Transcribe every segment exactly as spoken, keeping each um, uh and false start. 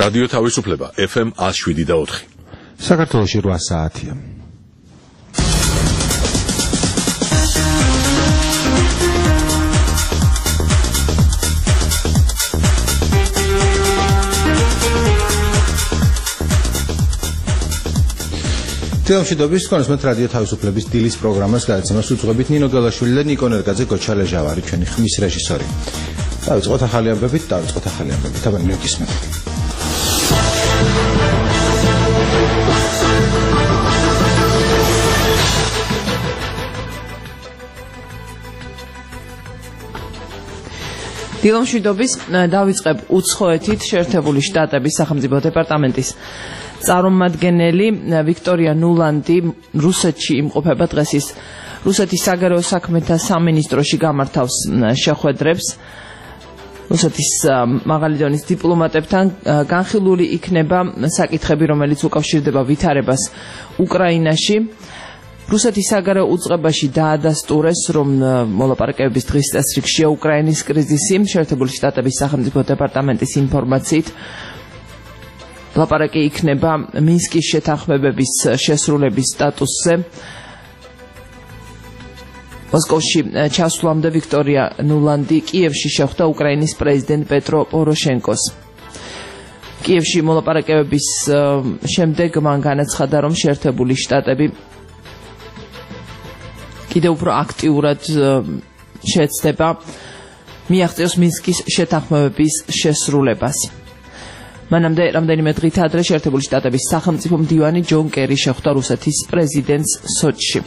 რადიო თავისუფლება F M one oh seven და four. საქართველოში რვა საათია. თელმშვიდობის კონსმეთ რადიო თავისუფლების დილის პროგრამას გადაცემას უძღვებით ნინო გელაშვილი და ნიკო ნერგაძე გოჩალეჟავარი ჩვენი ხმის რეჟისორი. დავიწყოთ ახალი ამბებით, დავიწყოთ ახალი ამბებით. აბა მოგისმენთ. დილმშვიდობის დავიწყებ უცხოეთით შეერთებული შტატების სახელმწიფო დეპარტამენტის წარმომადგენელი ვიქტორია ნულანდი რუსეთში იმყოფება დღეს ის რუსეთის საგარეო საქმეთა სამინისტროში გამართავს შეხვედრებს რუსეთის მაღალი დონის დიპლომატებთან განხილული იქნება საკითხები რომელიც უკავშირდება ვითარებას უკრაინაში რუსეთის საგარეო უწყებაში დაადასტურეს რომ მოლაპარაკებების დღის წესრიგშია უკრაინის კრიზისი შეერთებული შტატების სახელმწიფო დეპარტამენტის ინფორმაციით ლაპარაკი იქნება მინსკის შეთანხმებების შესრულების სტატუსზე მოსკოვში ჩასვლამდე ვიქტორია ნულანდი კიევში შეხვდა უკრაინის პრეზიდენტ პეტრო პოროშენკოს კიევში მოლაპარაკებების შემდეგ მან განაცხადა რომ შეერთებული შტატები კიდევ უფრო აქტიურად შეეცდება მიაღწევს მინსკის შეთანხმებების შესრულებას მანამდე რამდენიმე დღით ადრე შეერთებული შტატების სახელმწიფო მდივანი ჯონ კერი შეხვდა რუსეთის პრეზიდენტს სოჩში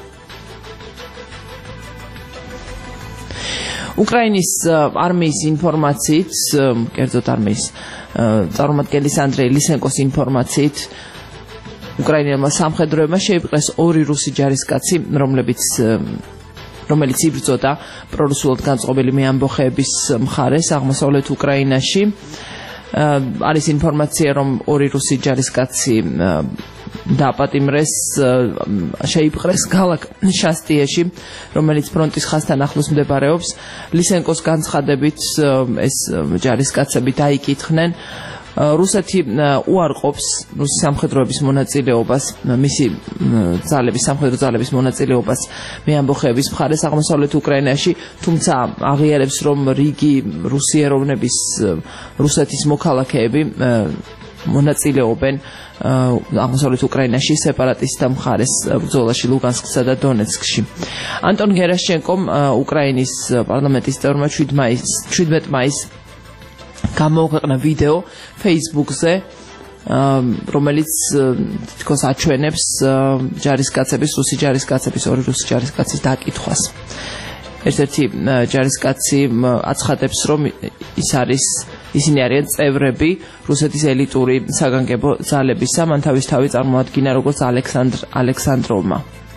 უკრაინის არმიის ინფორმაციით კერძოდ არმიის წარმომადგენლის ანდრეი ლისენკოს ინფორმაციით უკრაინელმა სამხედროებმა შეიპყრეს ორი რუსი ჯარისკაცი რომლებიც რომელიც იბრძოდა პრორუსულად განწყობილი მეამბოხეების მხარეს აღმოსავლეთ უკრაინაში არის ინფორმაცია რომ ორი რუსი ჯარისკაცი დააპატიმრეს შეიპყრეს ქალაქ შასტიეში რომელიც ფრონტის ხაზთან ახლოს მდებარეობს ლისენკოს განცხადებით ეს ჯარისკაცები დაიკითხნენ რუსეთი უარყოფს რუსი სამხედროების მონაწილეობას მისი ძალების სამხედრო ძალების მონაწილეობას მეამბოხეების მხარეს აღმოსავლეთ უკრაინაში თუმცა აღიარებს რომ რიგი რუსი ეროვნების რუსეთის მოქალაქეები მონაწილეობენ აღმოსავლეთ უკრაინაში სეპარატისტთა მხარეს ბრძოლაში ლუგანსკსა და დონეცკში ანტონ გერაშჩენკომ უკრაინის პარლამენტის წევრმა შვიდმეტ მაისს გამოუქვეყნა ვიდეო Facebook-ზე რომელიც თითქოს აჩვენებს ჯარისკაცების რუსი ჯარისკაცების ორი რუსი ჯარისკაცის დაკითხვას ერთ-ერთი ჯარისკაცი აცხადებს რომ ის არის ისინი არიან წევრები რუსეთის ელიტური საგანგებო ძალებისა მან თავისთავად წარმოადგინა როგორც ალექსანდრ ალექსანდროვმა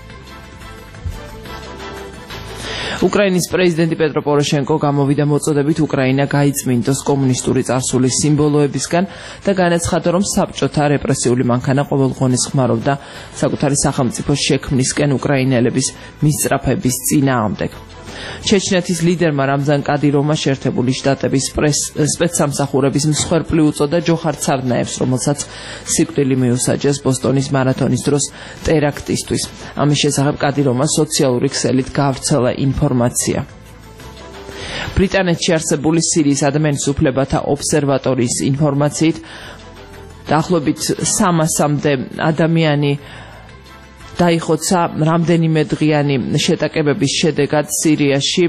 უკრაინის პრეზიდენტი პეტრო პოროშენკო გამოვიდა მოწოდებით უკრაინა გაიწმინდოს კომუნისტური წარსულის სიმბოლოებისგან და განაცხადა რომ საბჭოთა რეპრესიული მანქანა ყოველდღიურად ხმარობდა საკუთარი სახელმწიფოს შექმნისკენ უკრაინელების მისწრაფების წინააღმდეგ ჩეჩნეთის ლიდერმა რამზან კადილოვმა შეერთებული შტატების სპეცსამსახურების მსხვერპლი უწოდა ჯოხარ ცარნაევს რომელსაც სიკვდილი მიუსაჯეს ბოსტონის მარათონის დროს ტერაქტისთვის ამის შესახებ კადილოვმა სოციალური ქსელით გაავრცელა ინფორმაცია ბრიტანეთში არსებული სირიის ადამიანის უფლებათა ობსერვატორიის ინფორმაციით დაახლოებით სამასამდე ადამიანი დაიხოცა რამდენიმე დღიანი შეტაკებების შედეგად სირიაში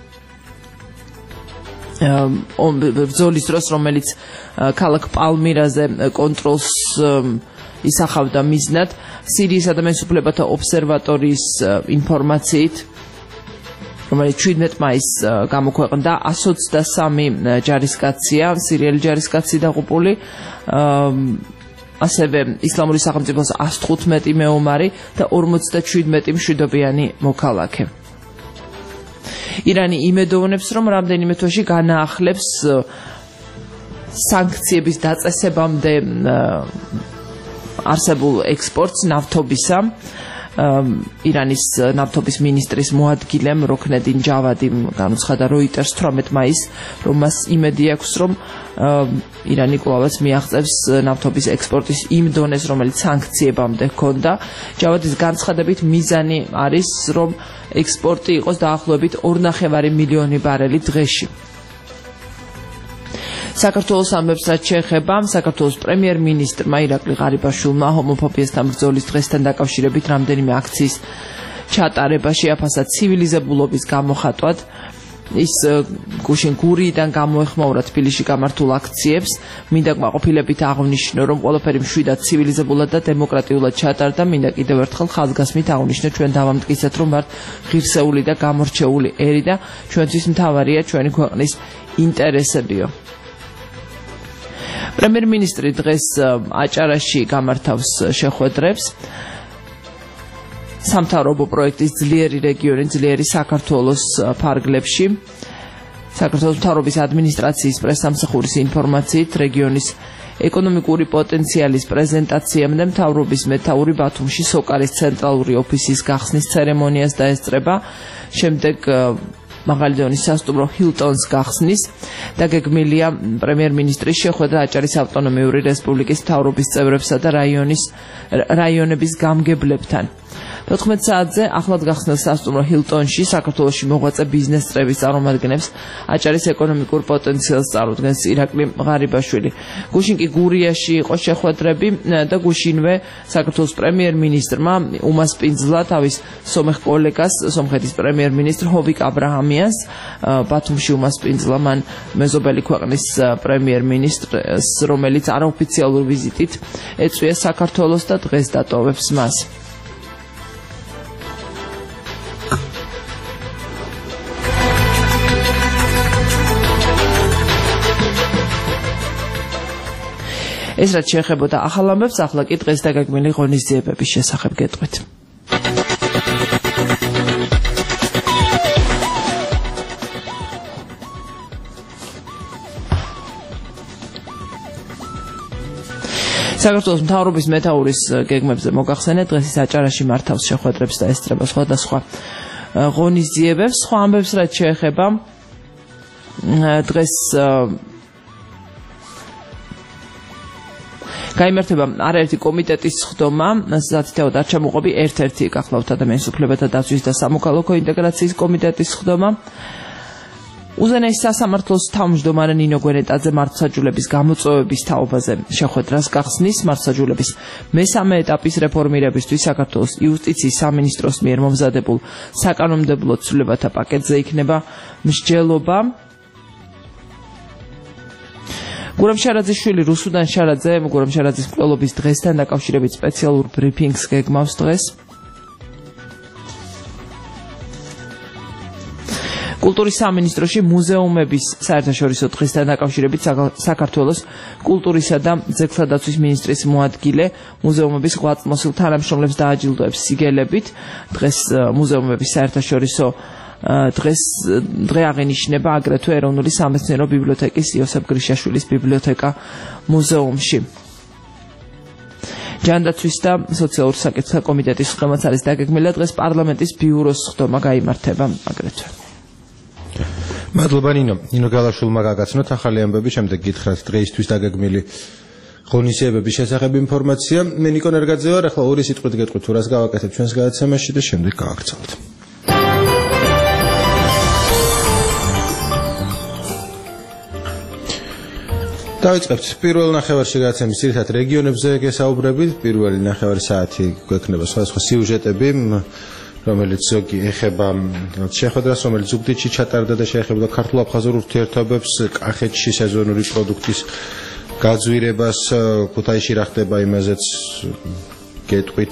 ბრძოლის დროს რომელიც ქალაქ პალმირაზე კონტროლს ისახავდა მიზნად სირიის ადამიანის უფლებათა ობსერვატორიის ინფორმაციით რომელიც შვიდმეტ მაისს გამოქვეყნდა one hundred twenty-three ჯარისკაცია სირიელი ჯარისკაცი დაღუპული ასევე ისლამური სახელმწიფოს one hundred fifteen მეომარი და forty-seven მშვიდობიანი მოქალაქე. ირანი იმედოვნებს, რომ რამდენიმე თვეში განაახლებს სანქციების დაწესებამდე არსებულ ექსპორტს ნავთობისა ირანის ნავთობის მინისტრის მოადგილემ როქნედინ ჯავადიმ განუცხადა როიტერს თვრამეტ მაისს, რომ მას იმედი აქვს, რომ ირანი კვლავაც მიაღწევს ნავთობის ექსპორტის იმ დონეს, რომელიც სანქციებამდე ჰქონდა. ჯავადის განცხადებით მიზანი არის, რომ ექსპორტი იყოს დაახლოებით ორნახევარი მილიონი ბარელი დღეში. საქართველოს ამბებს რაც შეეხება საქართველოს პრემიერ-მინისტრმა ირაკლი ღარიბაშვილმა ჰომოფობიასთან ბრძოლის დღესთან დაკავშირებით რამდენიმე აქციის ჩატარება შეაფასა ცივილიზებულობის გამოხატვად. ის გუშინ გურიიდან გამოეხმაურა თბილისში გამართულ აქციებს. მინდა კმაყოფილებით აღვნიშნო, რომ ყველაფერი მშვიდად ცივილიზებულად და დემოკრატიულად ჩატარდა. მინდა კიდევ ერთხელ ხაზგასმით აღვნიშნო, ჩვენ დავამტკიცეთ, რომ ვართ ღირსეული და გამორჩეული ერი და ჩვენთვის მთავარია ჩვენი ქვეყნის ინტერესებიო. პრემიერ-მინისტრი დღეს აჭარაში გამართავს შეხვედრებს. სამთავრობო პროექტის ძლიერი რეგიონი, ძლიერი საქართველოს ფარგლებში. საქართველოს მთავრობის ადმინისტრაციის პრესსამსახურის ინფორმაციით, რეგიონის ეკონომიკური პოტენციალის პრეზენტაციამდე მთავრობის მეთაური ბათუმში სოკარის ცენტრალური ოფისის გახსნის ცერემონიას დაესწრება. შემდეგ მაღალი დონის სასტუმრო ჰილტონს გახსნის. დაგეგმილია პრემიერ-მინისტრის შეხვედრა აჭარის ავტონომიური რესპუბლიკის მთავრობის წევრებსა და რაიონის რაიონების გამგებლებთან. თოთხმეტ საათზე ახლად გახსნილ სასტუმრო ჰილტონში საქართველოში მოღვაწე ბიზნეს წრეების წარმომადგენლებს აჭარის ეკონომიკურ პოტენციალს წარუდგენს ირაკლი ღარიბაშვილი. გუშინ კი გურიაში იყო შეხვედრები და გუშინვე საქართველოს პრემიერ-მინისტრმა უმასპინძლა თავის სომეხ კოლეგას, სომხეთის პრემიერ-მინისტრ ჰოვიკ აბრაჰამიანს ბათუმში უმასპინძლა მან მეზობელი ქვეყნის პრემიერ-მინისტრს, რომელიც არაოფიციალურ ვიზიტით ეწვია საქართველოს და დღეს დატოვებს მას. ეს რაც შეეხებოდა ახალ ამბებს, ახლა კი დღეს დაგეგმილი ღონისძიებების შესახებ გეტყვით. საქართველოს მთავრობის მეთაურის გეგმებზე მოგახსენეთ, დღეს ის აჭარაში მართავს შეხვედრებს და ესწრება სხვადასხვა ღონისძიებებს. სხვა ამბებს რაც შეეხება დღეს გაიმართება არაერთი კომიტეტის სხდომა, სათითაოდ არ ჩამოყვები ერთ-ერთი გახლავთ ადამიანის უფლებათა დაცვის და სამოქალაქო ინტეგრაციის კომიტეტის სხდომა. უზენაეს სასამართლოს თავმჯდომარე ნინო გვენეტაძე მართლმსაჯულების გამოწვევების თაობაზე შეხვედრას გახსნის. მართლმსაჯულების მესამე ეტაპის რეფორმირებისთვის საქართველოს იუსტიციის სამინისტროს მიერ მომზადებულ საკანონმდებლო ცვლილებათა პაკეტზე იქნება მსჯელობა. გურამ შარაძიშვილი, რუსუდან შარაძე, გურამ შარაძის მკვლელობის დღესთან დაკავშირებით სპეციალურ ბრიფინგს გეგმავს დღეს. კულტურის სამინისტროში მუზეუმების საერთაშორისო დღესთან დაკავშირებით საქართველოს კულტურისა და ძეგლთადაცვის მინისტრის მოადგილე მუზეუმების ღვაწლმოსილ თანამშრომლებს დააჯილდოებს სიგელებით. დღეს მუზეუმების საერთაშორისო დღეს დღე აღინიშნება აგრეთვე ეროვნული სამეცნიერო ბიბლიოთეკის იოსებ გრიშაშვილის ბიბლიოთეკა მუზეუმში. ჯანდაცვის და სოციალურ საკითხთა კომიტეტის სხდომაც არის დაგეგმილი. დღეს პარლამენტის ბიუროს სხდომა გაიმართება აგრეთვე. მადლობა ნინო. ნინო გალაშვილმა გაგაცნოთ ახალი ამბები, შემდეგ გითხრათ დღეისთვის დაგეგმილი ღონისძიებების შესახებ ინფორმაცია. მე ნიკო ნერგაძე ვარ, ახლა ორი სიტყვით გეტყვით თუ რას გავაკეთებ ჩვენს გადაცემაში და შემდეგ გავაგრძელებთ. დავიწყებთ პირველ ნახევარში გადაცემის ძირითად რეგიონებზე გესაუბრებით. პირველი ნახევარი საათი გვექნება სხვადასხვა სიუჟეტები, რომელიც ზოგი ეხება შეხვედრას, რომელიც ზუგდიდში ჩატარდა და შეეხება ქართულ-აფხაზურ ურთიერთობებს, კახეთში სეზონური პროდუქტის გაძვირებას, ქუთაისში რა ხდება იმაზეც გეტყვით.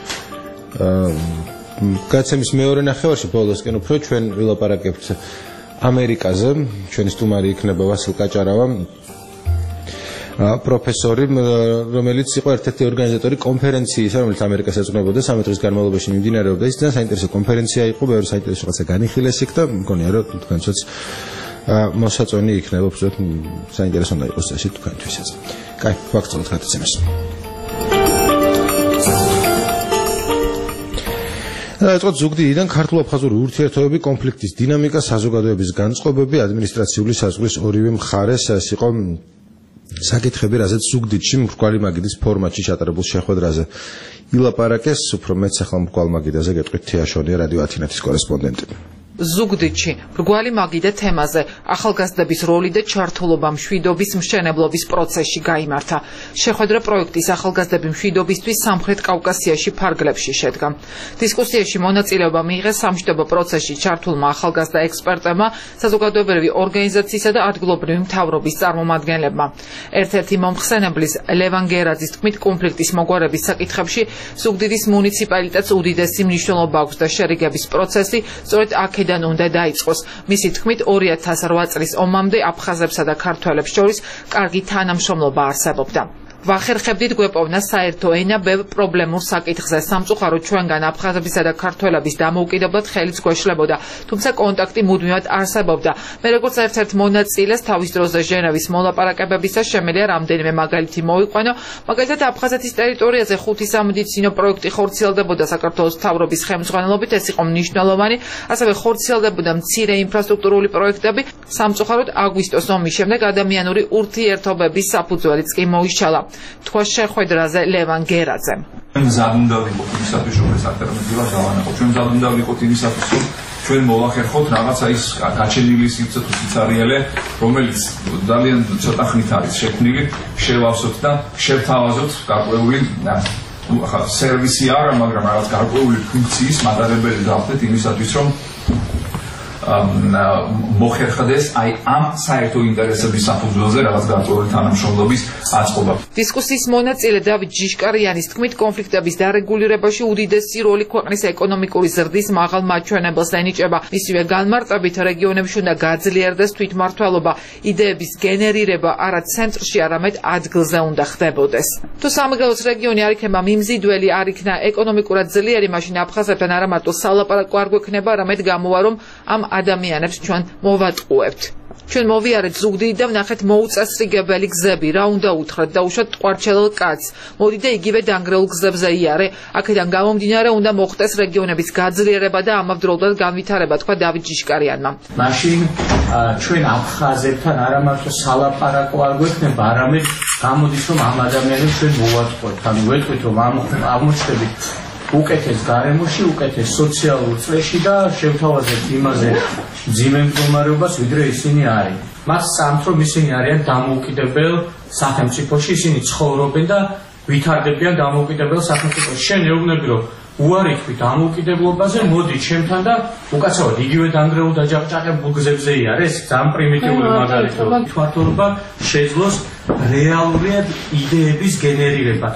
გადაცემის მეორე ნახევარში ბოლოსკენ უფრო ჩვენ ვილაპარაკებთ ამერიკაზე. ჩვენი სტუმარი იქნება ვასილ კაჭარავა, პროფესორი, რომელიც იყო ერთ-ერთი ორგანიზატორი კონფერენციისა, რომელიც ამერიკას ეძღვნებოდა სამი დღის განმავლობაში მიმდინარეობდა. ის ძალიან საინტერესო კონფერენცია იყო, ბევრი საინტერესო რაღაცა განიხილეს იქ და მგონია რომ თქვენცაც მოსაწონი იქნება, უბრალოდ საინტერესო უნდა იყოს ეს თქვენთვისაც. კაი, ვაგრძელებთ გადაცემას. დაიწყოთ ზუგდიდიდან ქართულ-აფხაზური ურთიერთობები, კონფლიქტის დინამიკა, საზოგადოების განწყობები, ადმინისტრაციული საზღვრის ორივე მხარეს ეს იყო საკითხები, რაზეც ზუგდიდში მრგვალი მაგიდის ფორმატში ჩატარებულ შეხვედრაზე ილაპარაკეს. უფრო მეც ახლა მრგვალ მაგიდაზე გეტყვით თეა შონია, რადიო ათინათის კორესპონდენტი. ზუგდიდში მრგვალი მაგიდა თემაზე ახალგაზრდების როლი და ჩართულობა მშვიდობის მშენებლობის პროცესში გაიმართა. შეხვედრა პროექტის ახალგაზრდები მშვიდობისთვის სამხრეთ კავკასიაში ფარგლებში შედგა. დისკუსიაში მონაწილეობა მიიღეს სამშვიდობო პროცესში ჩართულმა ახალგაზრდა ექსპერტებმა, საზოგადოებრივი ორგანიზაციისა და ადგილობრივი მთავრობის წარმომადგენლებმა. ერთ-ერთი მომხსენებლის ლევან გერაძის თქმით, კონფლიქტის მოგვარების საკითხებში ზუგდიდის მუნიციპალიტეტს უდიდესი მნიშვნელობა აქვს და შერიგების პროცესი სწორედ აქედან უნდა დაიწყოს. მისი თქმით, ორი ათას რვა წლის ომამდე აფხაზებსა და ქართველებს შორის კარგი თანამშრომლობა არსებობდა. ვახერხებდით გვეპოვნა საერთო ენა ბევრ პრობლემურ საკითხზე. სამწუხაროდ ჩვენგან აფხაზებისა და ქართველების დამოუკიდებლად ხელიც გვეშლებოდა, თუმცა კონტაქტი მუდმივად არსებობდა. მე როგორც ერთ-ერთ მონაწილეს თავის დროზე ჟენევის მოლაპარაკებებისას შემიძლია რამდენიმე მაგალითი მოვიყვანო. მაგალითად, აფხაზეთის ტერიტორიაზე ხუთი სამედიცინო პროექტი ხორციელდებოდა საქართველოს მთავრობის ხელმძღვანელობით, ეს იყო მნიშვნელოვანი, ასევე ხორციელდებოდა მცირე ინფრასტრუქტურული პროექტები. სამწუხაროდ აგვისტოს ომის შემდეგ ადამიანური ურთიერთობების საფუძველიც კი მოიშალა. თქვა შეხვედრაზე ლევან გერაძემ. მზად უნდა ვიყოთ იმისათვის, რომ ეს ალტერნატივა დავანახოთ. ჩვენ მზად უნდა ვიყოთ იმისათვის, რომ ჩვენ მოვახერხოთ რაღაცა ის გაჩენილი სიცოცხლე, რომელიც ძალიან ცოტა ხნით არის შექმნილი, შევავსოთ და შევთავაზოთ გარკვეული სერვისი არა, მაგრამ რაღაც გარკვეული ფუნქციის მატარებელი გავხდეთ იმისათვის, რომ მოხერხდეს აი ამ საერთო ინტერესების საფუძველზე რაღაც გარკვეული თანამშრომლობის აწყობა. დისკუსიის მონაწილე დავით ჯიშკარიანის თქმით, კონფლიქტების დარეგულირებაში უდიდესი როლი ქვეყნის ეკონომიკური ზრდის მაღალ მაჩვენებელს ენიჭება. მისივე განმარტებით რეგიონებში უნდა გაძლიერდეს თვითმმართველობა, იდეების გენერირება არა ცენტრში, არამედ ადგილზე უნდა ხდებოდეს. თუ სამეგრელოს რეგიონი არ იქნება მიმზიდველი, არ იქნა ეკონომიკურად ძლიერი, მაშინ აფხაზებთან არა მარტო სალაპარაკო არ გვექნება, არამედ გამოვა, რომ ამ ადამიანებს ჩვენ მოვატყუებთ. ჩვენ მოვიარეთ ზუგდიდი და ვნახეთ მოუწესრიგებელი გზები, რა უნდა უთხრათ და უშოთ ტყვარჩელელ კაცს. მოდი და იგივე დანგრეულ გზებზე იარე. აქედან გამომდინარე უნდა მოხდეს რეგიონების გაძლიერება და ამავდროულად განვითარება, თქვა დავით ჯიშკარიანმა. მაშინ ჩვენ აფხაზებთან არა მარტო სალაპარაკო არ გვექნება, არამედ გამოდის რომ ამ ადამიანებს ჩვენ მოვატყუებთ. ანუ ვეტყვით რომ აღმოჩნდებით უკეთეს გარემოში, უკეთეს სოციალურ წრეში და შევთავაზებთ იმაზე ძიმე მდგომარეობას, ვიდრე ისინი არის. მას სამთ რომ ისინი არიან დამოუკიდებელ სახელმწიფოში, ისინი ცხოვრობენ და ვითარდებიან დამოუკიდებელ სახელმწიფოში. შენ ეუბნები რომ უარი თქვი დამოუკიდებლობაზე, მოდი ჩემთან და უკაცრავად იგივე დანგრეულ დაჯაყჭაყებულ გზებზე იარე. ეს ძალიან პრიმიტიული მაგალითია. თვითმმართველობა შეძლოს რეალურად იდეების გენერირება.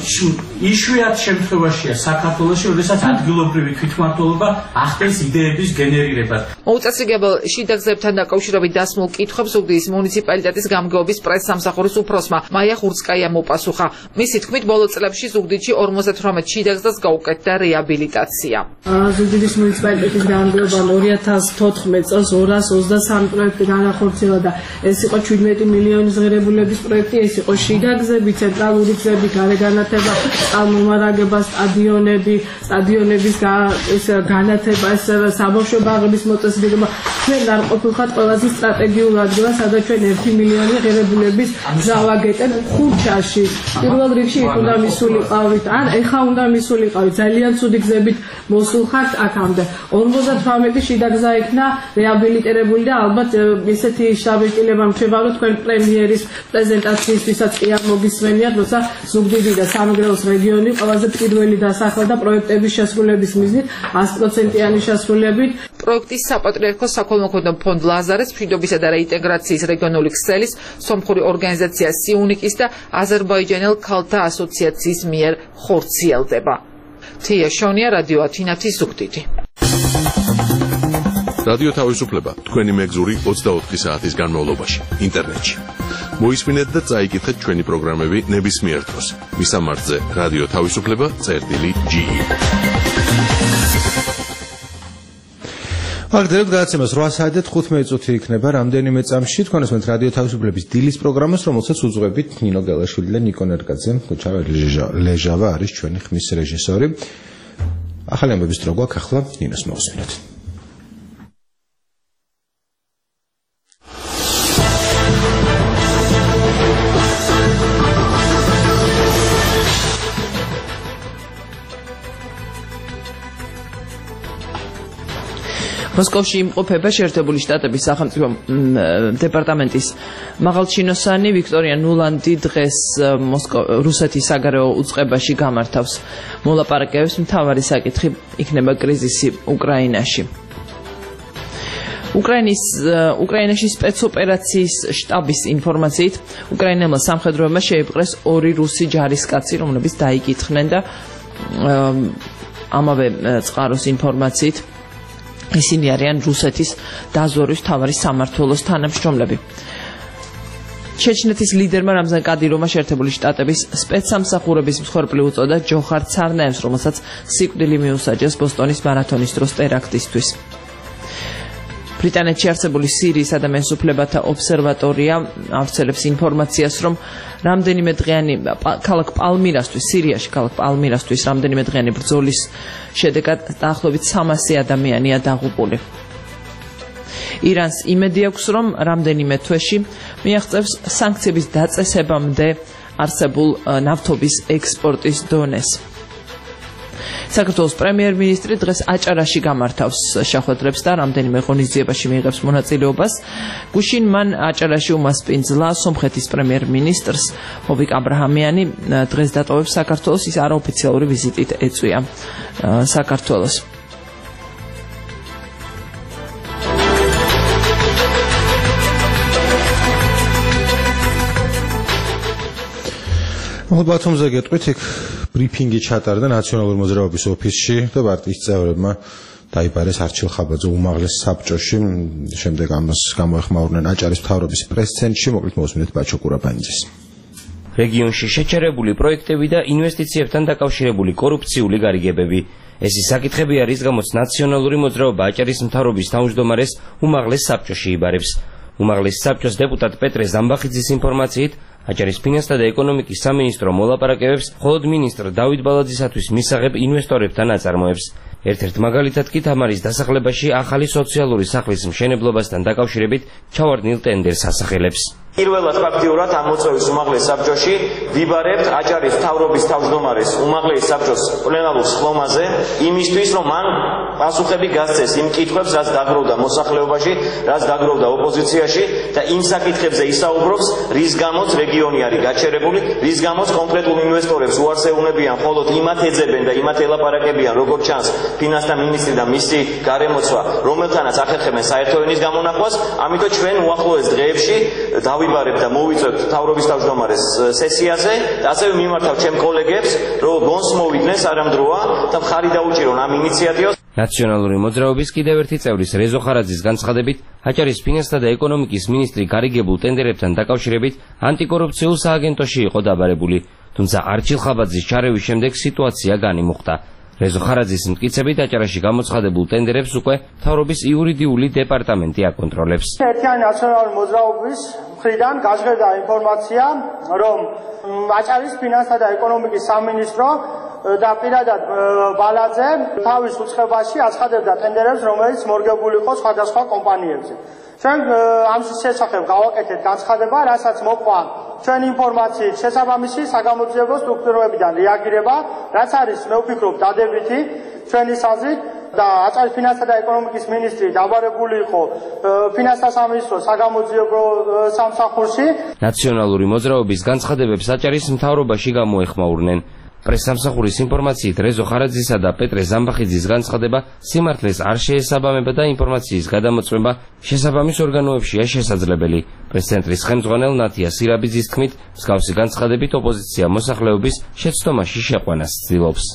იშვიათ შემთხვევაშია საქართველოში, როდესაც ადგილობრივი თვითმმართველობა ახდენს იდეების გენერირებას. მოუწესრიგებელ შიდა გზებთან დაკავშირებით დასმულ კითხვებს ზუგდიდის მუნიციპალიტეტის გამგეობის პრესსამსახურის უფროსმა მაია ხურცკაიამ უპასუხა. მისი თქმით, ბოლო წლებში ზუგდიდში ორმოცდათვრამეტ შიდა გზას გაუკეთდა რეაბილიტაცია. ზუგდიდის მუნიციპალიტეტის გამგეობამ ორი ათას თოთხმეტ წელს ორას ოცდასამი პროექტი განახორციელა და ეს იყო შვიდმეტი მილიონის ღირებულების პროექტი, ეს იყო შიდა გზები, ცენტრალური გზები, გარეგანა წარმომარაგება, სტადიონები, სტადიონების განათება, საბავშვო ბაღების მოწესრიგება. ჩვენ არ ყოფილხართ ყველაზე სტრატეგიულ ადგილას, სადაც ჩვენ ერთი მილიონი ღირებულების გზა ვაგეტებთ ხურჩაში. პირველ რიგში იქ უნდა მისულიყავით, ან ეხა უნდა მისულიყავით, ძალიან ცუდი გზებით მოსულხართ აქამდე. ორმოცდათვრამეტი შიდა გზა იქნა რეაბილიტირებული და ალბათ ესეთი შთაბეჭდილება მრჩება, რომ თქვენ პრემიერის პრეზენტაციისთვისაც კი არ მოგისმენიათ, როცა ზუგდიდი და სამეგრელოს რეგიონი ყველაზე პირველი დასახელდა პროექტების შესრულების მიზნით ათი პროცენტიანი შესრულებით. პროექტის საპატრიარქოს საქველმოქმედო ფონდ ლაზარეს, მშვიდობისა და რეინტეგრაციის რეგიონული ქსელის, სომხური ორგანიზაცია სიუნიკის და აზერბაიჯანელ ქალთა ასოციაციის მიერ ხორციელდება. თეა შონია, რადიო ათინათი, ზუგდიდი. რადიო თავისუფლება თქვენი მეგზური ოცდაოთხი საათის განმავლობაში ინტერნეტში. მოისმინეთ და წაიკითხეთ ჩვენი პროგრამები ნებისმიერ დროს. მისამართზე რადიო თავისუფლება წერტილი ჯი. აგდერებთ გადაცემას რვა საათი და თხუთმეტი წუთი იქნება რამდენიმე წამში. თქვენ ესმენთ რადიო თავისუფლების დილის პროგრამას, რომელსაც უძღვებით ნინო გელაშვილი და ნიკო ნერგაძე. ქუჩა ლეჟავა არის ჩვენი ხმის რეჟისორი. ახალი ამბების დრო გვაქვს, ახლა ნინოს მოვსმინოთ. მოსკოვში იმყოფება შეერთებული შტატების სახელმწიფო დეპარტამენტის მაღალჩინოსანი ვიქტორია ნულანდი დღეს რუსეთის საგარეო უწყებაში გამართავს მოლაპარაკებებს. მთავარი საკითხი იქნება კრიზისი უკრაინაში. უკრაინის უკრაინაში სპეცოპერაციის შტაბის ინფორმაციით უკრაინელმა სამხედროებმა შეიპყრეს ორი რუსი ჯარისკაცი, რომლებიც დაიკითხნენ და ამავე წყაროს ინფორმაციით ისინი არიან რუსეთის დაზვერვის მთავარი სამმართველოს თანამშრომლები. ჩეჩნეთის ლიდერმა რამზან კადილოვმა შეერთებული შტატების სპეცსამსახურების მსხვერპლი უწოდა ჯოხარ ცარნაევს, რომელსაც სიკვდილი მიუსაჯეს ბოსტონის მარათონის დროს ტერაქტისთვის. ბრიტანეთში არსებული სირიის ადამიანის უფლებათა ობსერვატორია ავრცელებს ინფორმაციას, რომ რამდენიმე დღიანი ქალაქ პალმირასთვის, სირიაში ქალაქ პალმირასთვის რამდენიმე დღიანი ბრძოლის შედეგად დაახლოებით სამასი ადამიანია დაღუპული. ირანს იმედი აქვს, რომ რამდენიმე თვეში მიაღწევს სანქციების დაწესებამდე არსებულ ნავთობის ექსპორტის დონეს. საქართველოს პრემიერ-მინისტრი დღეს აჭარაში გამართავს შეხვედრებს და რამდენიმე ღონისძიებაში მიიღებს მონაწილეობას. გუშინ მან აჭარაში უმასპინძლა სომხეთის პრემიერ-მინისტრს ოვიკ აბრაჰამიანი დღეს დატოვებს საქართველოს, ის არაოფიციალური ვიზიტით ეწვია საქართველოს. ბათუმზე გეტყვით, იქ ბრიფინგი ჩატარდა ნაციონალური მოძრაობის ოფისში და პარტიის წევრებმა დაიბარეს არჩილ ხაბაძე უმაღლეს საბჭოში. შემდეგ ამას გამოეხმაურნენ აჭარის მთავრობის პრეს-ცენტრში. მოკლედ მოვსმინეთ ბაჩო კურაბანიძეს. რეგიონში შეჩერებული პროექტები და ინვესტიციებთან დაკავშირებული კორუფციული გარიგებები. ეს ის საკითხებია, რის გამოც ნაციონალური მოძრაობა აჭარის მთავრობის თავმჯდომარეს უმაღლეს საბჭოში იბარებს. უმაღლეს საბჭოს დეპუტატ პეტრე ზამბახიძის ინფორმაციით, აჭარის ფინანსთა და ეკონომიკის სამინისტრო მოლაპარაკებებს მხოლოდ მინისტრ დავით ბალაძისათვის მისაღებ ინვესტორებთან აწარმოებს. ერთ-ერთ მაგალითად კი თამარის დასახლებაში ახალი სოციალური სახლის მშენებლობასთან დაკავშირებით ჩავარდნილ ტენდერს ასახელებს. პირველად ფაქტიურად ამ მოწვევის უმაღლეს საბჭოში ვიბარებთ აჭარის მთავრობის თავმჯდომარეს უმაღლეს საბჭოს პლენარულ ხლომაზე იმისთვის, რომ მან პასუხები გასცეს იმ კითხვებს, რაც დაგროვდა მოსახლეობაში, რაც დაგროვდა ოპოზიციაში და იმ საკითხებზე ისაუბრობს, რის გამოც რეგიონი არის გაჩერებული, რის გამოც კონკრეტულ ინვესტორებს უარს ეუბნებიან, მხოლოდ იმათ ეძებენ და იმათ ელაპარაკებიან, როგორც ჩანს ფინანსთა მინისტრი და მისი გარემოცვა, რომელთანაც ახერხებენ საერთო ენის გამონახვას. ამიტომ ჩვენ უახლოეს დღეებში დავიბარებ და მოვიწევთ მთავრობის თავმჯდომარეს სესიაზე და ასევე მიმართავ ჩემ კოლეგებს, რომ გონს მოვიდნენ სარამდროა და მხარი დაუჭირონ ამ ინიციატივას. ნაციონალური მოძრაობის კიდევ ერთი წევრის რეზო ხარაძის განცხადებით, აჭარის ფინანსთა და ეკონომიკის მინისტრი გარიგებულ ტენდერებთან დაკავშირებით ანტიკორუფციულ სააგენტოში იყო დაბარებული, თუმცა არჩილ ხაბაძის ჩარევის შემდეგ სიტუაცია განიმუხტა. რეზო ხარაძის მტკიცებით, აჭარაში გამოცხადებულ ტენდერებს უკვე მთავრობის იურიდიული დეპარტამენტი აკონტროლებს. ერთიანი ნაციონალური მოძრაობის მხრიდან გაჟღერდა ინფორმაცია, რომ აჭარის ფინანსთა და ეკონომიკის სამინისტრო და პირადად ბალაძე თავის უწყებაში აცხადებდა ტენდერებს, რომელიც მორგებული იყო სხვადასხვა კომპანიებზე. ჩვენ ამ შესახებ გავაკეთეთ განცხადება, რასაც მოყვა ჩვენ ინფორმაციით შესაბამისი საგამოძიებო სტრუქტურებიდან რეაგირება, რაც არის მე ვფიქრობ დადებითი ჩვენი აზრით და აჭარის ფინანსთა და ეკონომიკის მინისტრი დაბარებული იყო ფინანსთა სამინისტროს საგამოძიებო სამსახურში. ნაციონალური მოძრაობის განცხადებებს აჭარის მთავრობაში გამოეხმაურნენ. პრესსამსახურის ინფორმაციით, რეზო ხარაძისა და პეტრე ზამბახიძის განცხადება სიმართლეს არ შეესაბამება და ინფორმაციის გადამოწმება შესაბამის ორგანოებშია შესაძლებელი. პრეს-ცენტრის ხელმძღვანელ ნათია სირაბიძის თქმით, მსგავსი განცხადებით ოპოზიცია მოსახლეობის შეცდომაში შეყვანას ცდილობს.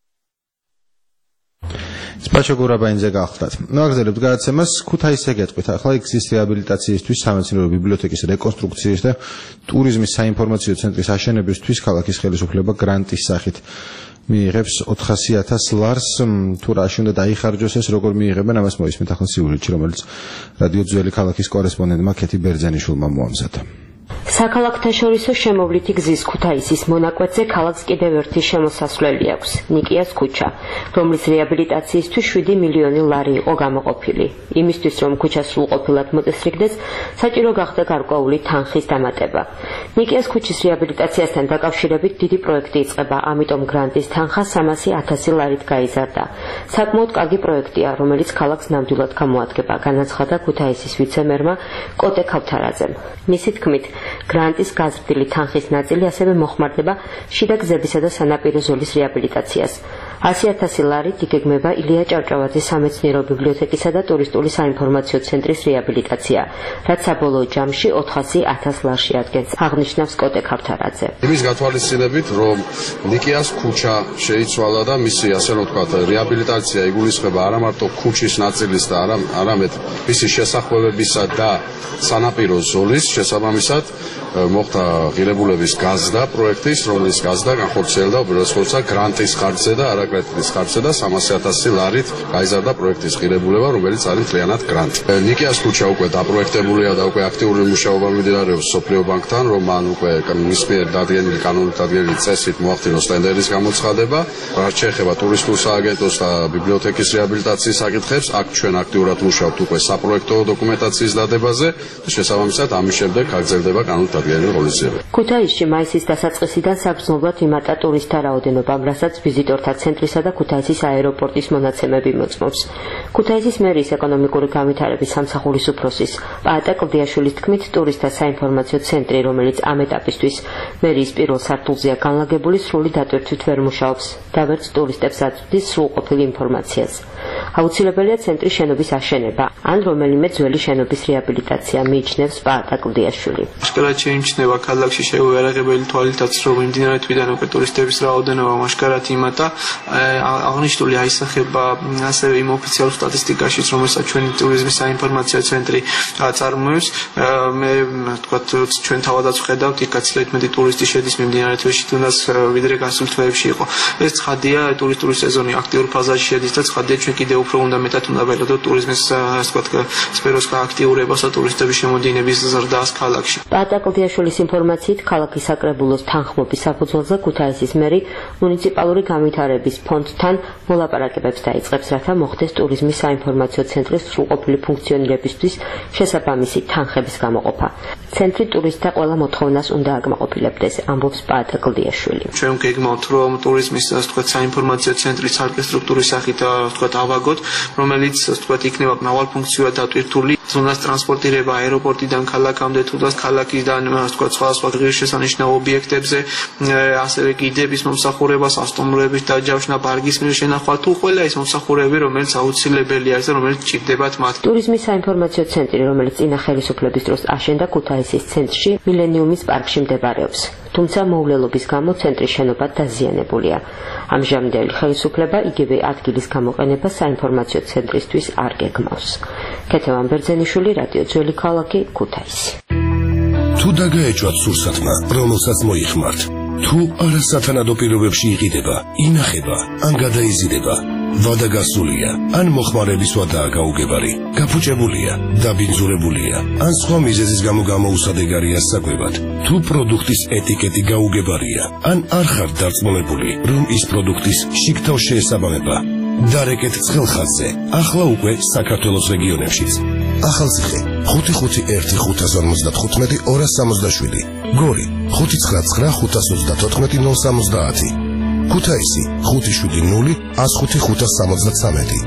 ბაჩო კურაბანიძე გახლდათ. ნაგზელებთ გადაცემას ქუთაისზე გეტყვით. ახლა ექსის რეაბილიტაციისთვის, სამეცნიერო ბიბლიოთეკის რეკონსტრუქციის და ტურიზმის საინფორმაციო ცენტრის აშენებისთვის ქალაქის ხელისუფლება გრანტის სახით მიიღებს ოთხასი ათას ლარს. თუ რაში უნდა დაიხარჯოს ეს, როგორ მიიღებენ, ამას მოისმენთ ახლა სიუჟეტში, რომელიც რადიო ძველი ქალაქის კორესპონდენტმა ქეთი ბერძენიშვილმა მოამზადა. საქალაქთაშორისო შემოვლითი გზის ქუთაისის მონაკვეთზე ქალაქს კიდევ ერთი შემოსასვლელი აქვს, ნიკიას ქუჩა, რომლის რეაბილიტაციისთვის შვიდი მილიონი ლარი იყო გამოყოფილი. იმისთვის, რომ ქუჩა სრულყოფილად მოწესრიგდეს, საჭირო გახდა გარკვეული თანხის დამატება. ნიკიას ქუჩის რეაბილიტაციასთან დაკავშირებით დიდი პროექტი იწყება, ამიტომ გრანტის თანხა სამასი ათასი ლარით გაიზარდა. საკმაოდ კარგი პროექტია, რომელიც ქალაქს ნამდვილად გამოადგება, განაცხადა ქუთაისის ვიცე-მერმა კოტე ქავთარაძემ. მისი თქმით, გრანტის გაზრდილი თანხის ნაწილი ასევე მოხმარდება შიდა გზებისა და სანაპირო ზოლის რეაბილიტაციას. ასი ათასი ლარით იგეგმება ილია ჭავჭავაძის სამეცნიერო ბიბლიოთეკისა და ტურისტული საინფორმაციო ცენტრის რეაბილიტაცია, რაც საბოლოო ჯამში ოთხასი ათას ლარში ადგენს, აღნიშნავს კოტე ქავთარაძე. იმის გათვალისწინებით, რომ ნიკიას ქუჩა შეიცვალა და მისი, ასე რომ ვთქვათ, რეაბილიტაცია იგულისხმება არა მარტო ქუჩის ნაწილის და არამედ მისი შესახვევებისა და სანაპირო ზოლის შესაბამისად მოხდა ღირებულების გაზდა პროექტის, რომლის გაზდა განხორციელდა უპირველეს ყოვლისა გრანტის ხარჯზე და არაკრედიტის ხარჯზე და სამასი ათასი ლარით გაიზარდა პროექტის ღირებულება, რომელიც არის მთლიანად გრანტი. ნიკიას ქუჩა უკვე დაპროექტებულია და უკვე აქტიური მუშაობა მიმდინარეობს სოფლიო ბანკთან, რომ მან უკვე მის მიერ დადგენილი კანონით დადგენილი წესით მოახდინოს ტენდერის გამოცხადება. რაც შეეხება ტურისტულ სააგენტოს და ბიბლიოთეკის რეაბილიტაციის საკითხებს, აქ ჩვენ აქტიურად მუშაობთ უკვე საპროექტო დოკუმენტაციის დადებაზე და შესაბამისად ამის შემდეგ გაგრძელდება კანონით ქუთაისში მაისის დასაწყისიდან საგრძნობლად იმატა ტურისტთა რაოდენობა, რასაც ვიზიტორთა ცენტრისა და ქუთაისის აეროპორტის მონაცემები მოწმობს. ქუთაისის მერიის ეკონომიკური განვითარების სამსახურის უფროსის პაატა კლდიაშვილის თქმით, ტურისტთა საინფორმაციო ცენტრი, რომელიც ამ ეტაპისთვის მერიის პირველ სართულზეა განლაგებული, სრული დატვირთვით ვერ მუშაობს და ვერც ტურისტებს აწვდის სრულყოფილ ინფორმაციას. აუცილებელია ცენტრის შენობის აშენება, ან რომელიმე ძველი შენობის რეაბილიტაცია, მიიჩნევს პაატა კლდიაშვილი. შეიმჩნევა ქალაქში შეუერაღებელი თვალითაც, რომ მიმდინარე თვიდან უკვე ტურისტების რაოდენობა მასშტაბად იმატა. აღნიშნული აისახება ასევე იმ ოფიციალურ სტატისტიკაშიც, რომელსაც ჩვენი ტურიზმის საინფორმაციო ცენტრი წარმოებს. მე ვთქვათ, ჩვენ თავადაც ვხედავთ, იქ გაცილებით მეტი ტურისტი შედის მიმდინარე თვეში, თუნდაც ვიდრე გასულ თვეებში იყო. ეს ცხადია, ტურისტული სეზონი აქტიურ ფაზაში შედის და ცხადია, ჩვენ კიდევ უფრო უნდა მეტად უნდა ველოდოთ ტურიზმის ასე ვთქვათ სფეროს გააქტიურებას და ტურისტების შემოდინების ზრდას ქალაქში. კლდიაშვილის ინფორმაციით, ქალაქის საკრებულოს თანხმობის საფუძველზე ქუთაისის მერი მუნიციპალური განვითარების ფონდთან მოლაპარაკებებს დაიწყებს, რათა მოხდეს ტურიზმის საინფორმაციო ცენტრის სრულყოფილი ფუნქციონირებისთვის შესაბამისი თანხების გამოყოფა. ცენტრი ტურისტთა ყველა მოთხოვნას უნდა აკმაყოფილებდეს, ამბობს პაატა კლდიაშვილი. ჩვენ გეგმავთ, რომ ტურიზმის ასე ვთქვათ საინფორმაციო ცენტრი ცალკე სტრუქტურის სახით ასე ვთქვათ ავაგოთ, რომელიც ასე ვთქვათ იქნება მრავალფუნქციურად დატვირთული, თუნდაც ტრანსპორტირება აეროპორტიდან ქალაქამდე, თუნდაც ქალაქიდან ასე ვთქვათ სხვადასხვა ღირსშესანიშნავ ობიექტებზე, ასევე კიდების მომსახურება, სასტუმროების დაჯავშნა, ბარგის შენახვა, თუ ყველა ის მომსახურებები, რომელიც აუცილებელი არის და რომელიც ჭირდებათ მათ. ტურიზმის საინფორმაციო ცენტრი, რომელიც წინა ხელისუფლების დროს აშენდა ქუთაისის ცენტრში, მილენიუმის პარკში მდებარეობს. თუმცა მოვლელობის გამო ცენტრის შენობა დაზიანებულია. ამჟამინდელი ხელისუფლება იგივე ადგილის გამოყენება საინფორმაციო ცენტრისთვის არ გეგმავს. ქეთევან ბერძენიშვილი, რადიო ძველი ქალაქი, ქუთაისი. თუ დაგაეჭვათ სურსათმა, რომელსაც მოიხმართ, თუ არასათანადო პირობებში იყიდება, ინახება, ან გადაიზიდება, ვადა გასულია, ან მოხმარების ვადაა გაუგებარი, გაფუჭებულია, დაბინძურებულია, ან სხვა მიზეზის გამო გამოუსადეგარია საკვებად, თუ პროდუქტის ეტიკეტი გაუგებარია, ან არ ხართ დარწმუნებული, რომ ის პროდუქტის შიგთავ შეესაბამება, დარეკეთ ცხელხაზზე, ახლა უკვე საქართველოს რეგიონებშიც. ახალციხე ხუთი ხუთი ერთი ხუთას ორმოცდათხუთმეტი ორას სამოცდაშვიდი, გორი ხუთი ცხრა ცხრა ხუთას ოცდათოთხმეტი ნულ სამოცდაათი, ქუთაისი ხუთი შვიდი ნული ას ხუთი ხუთას სამოცდაცამეტი.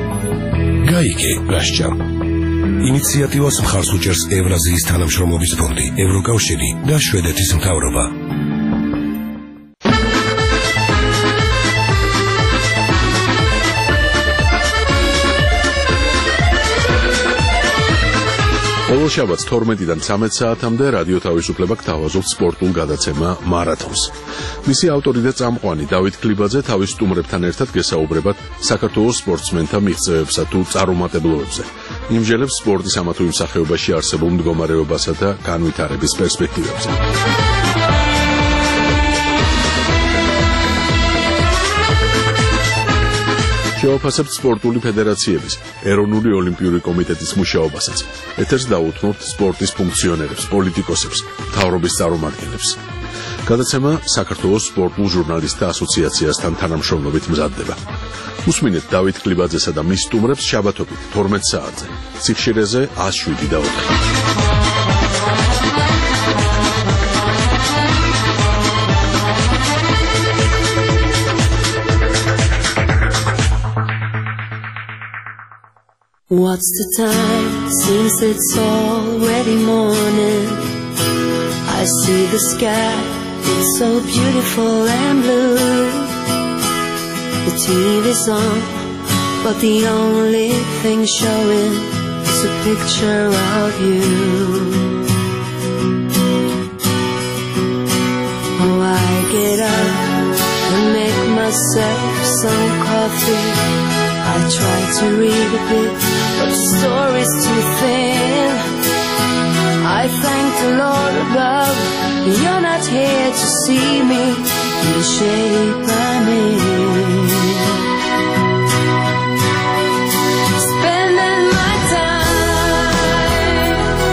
გაიგე გასჭამ. ინიციატივას მხარს უჭერს ევრაზიის თანამშრომლობის ფონდი, ევროკავშირი და შვედეთის მთავრობა. ყოველ შაბათს თორმეტიდან ცამეტ საათამდე რადიო თავისუფლება გთავაზობთ სპორტულ გადაცემა მარათონს. მისი ავტორი და წამყვანი დავით კლიბაძე თავის სტუმრებთან ერთად გესაუბრებათ საქართველოს სპორტსმენთა მიღწევებსა თუ წარუმატებლობებზე. იმსჯელებს სპორტის ამა თუ იმ სახეობაში არსებულ მდგომარეობასა და განვითარების პერსპექტივებზე. შევაფასებთ სპორტული ფედერაციების, ეროვნული ოლიმპიური კომიტეტის მუშაობასაც. ეთერს დაუთმობთ სპორტის ფუნქციონერებს, პოლიტიკოსებს, მთავრობის წარმომადგენლებს. გადაცემა საქართველოს სპორტულ ჟურნალისტთა ასოციაციასთან თანამშრომლობით მზადდება. უსმინეთ დავით კლიბაძესა და მის სტუმრებს შაბათობით თორმეტ საათზე. ციხშირეზე ას შვიდი და ოთხი. What's the time? Seems it's already morning. I see the sky, it's so beautiful and blue. The T V's on, but the only thing showing is a picture of you. Oh, I get up and make myself some coffee. I try to read a bit, but the story's too thin. I thank the Lord above, you're not here to see me in the shape I'm in. Spending my time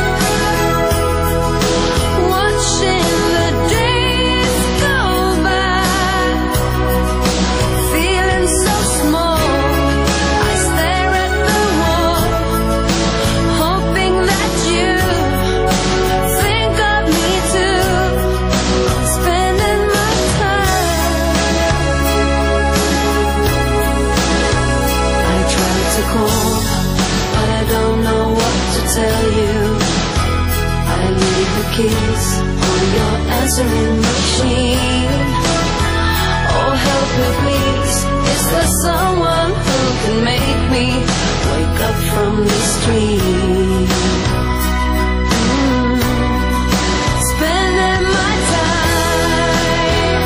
watching the days go by, feeling so small. Tell you, I leave the keys on your answering machine. Oh, help me please, is there someone who can make me wake up from this dream? Mm. Spending my time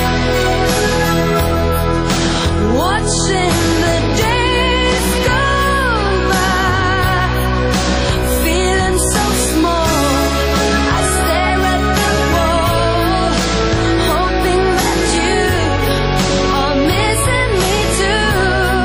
watching the days go by. Hoping that you are missing me too.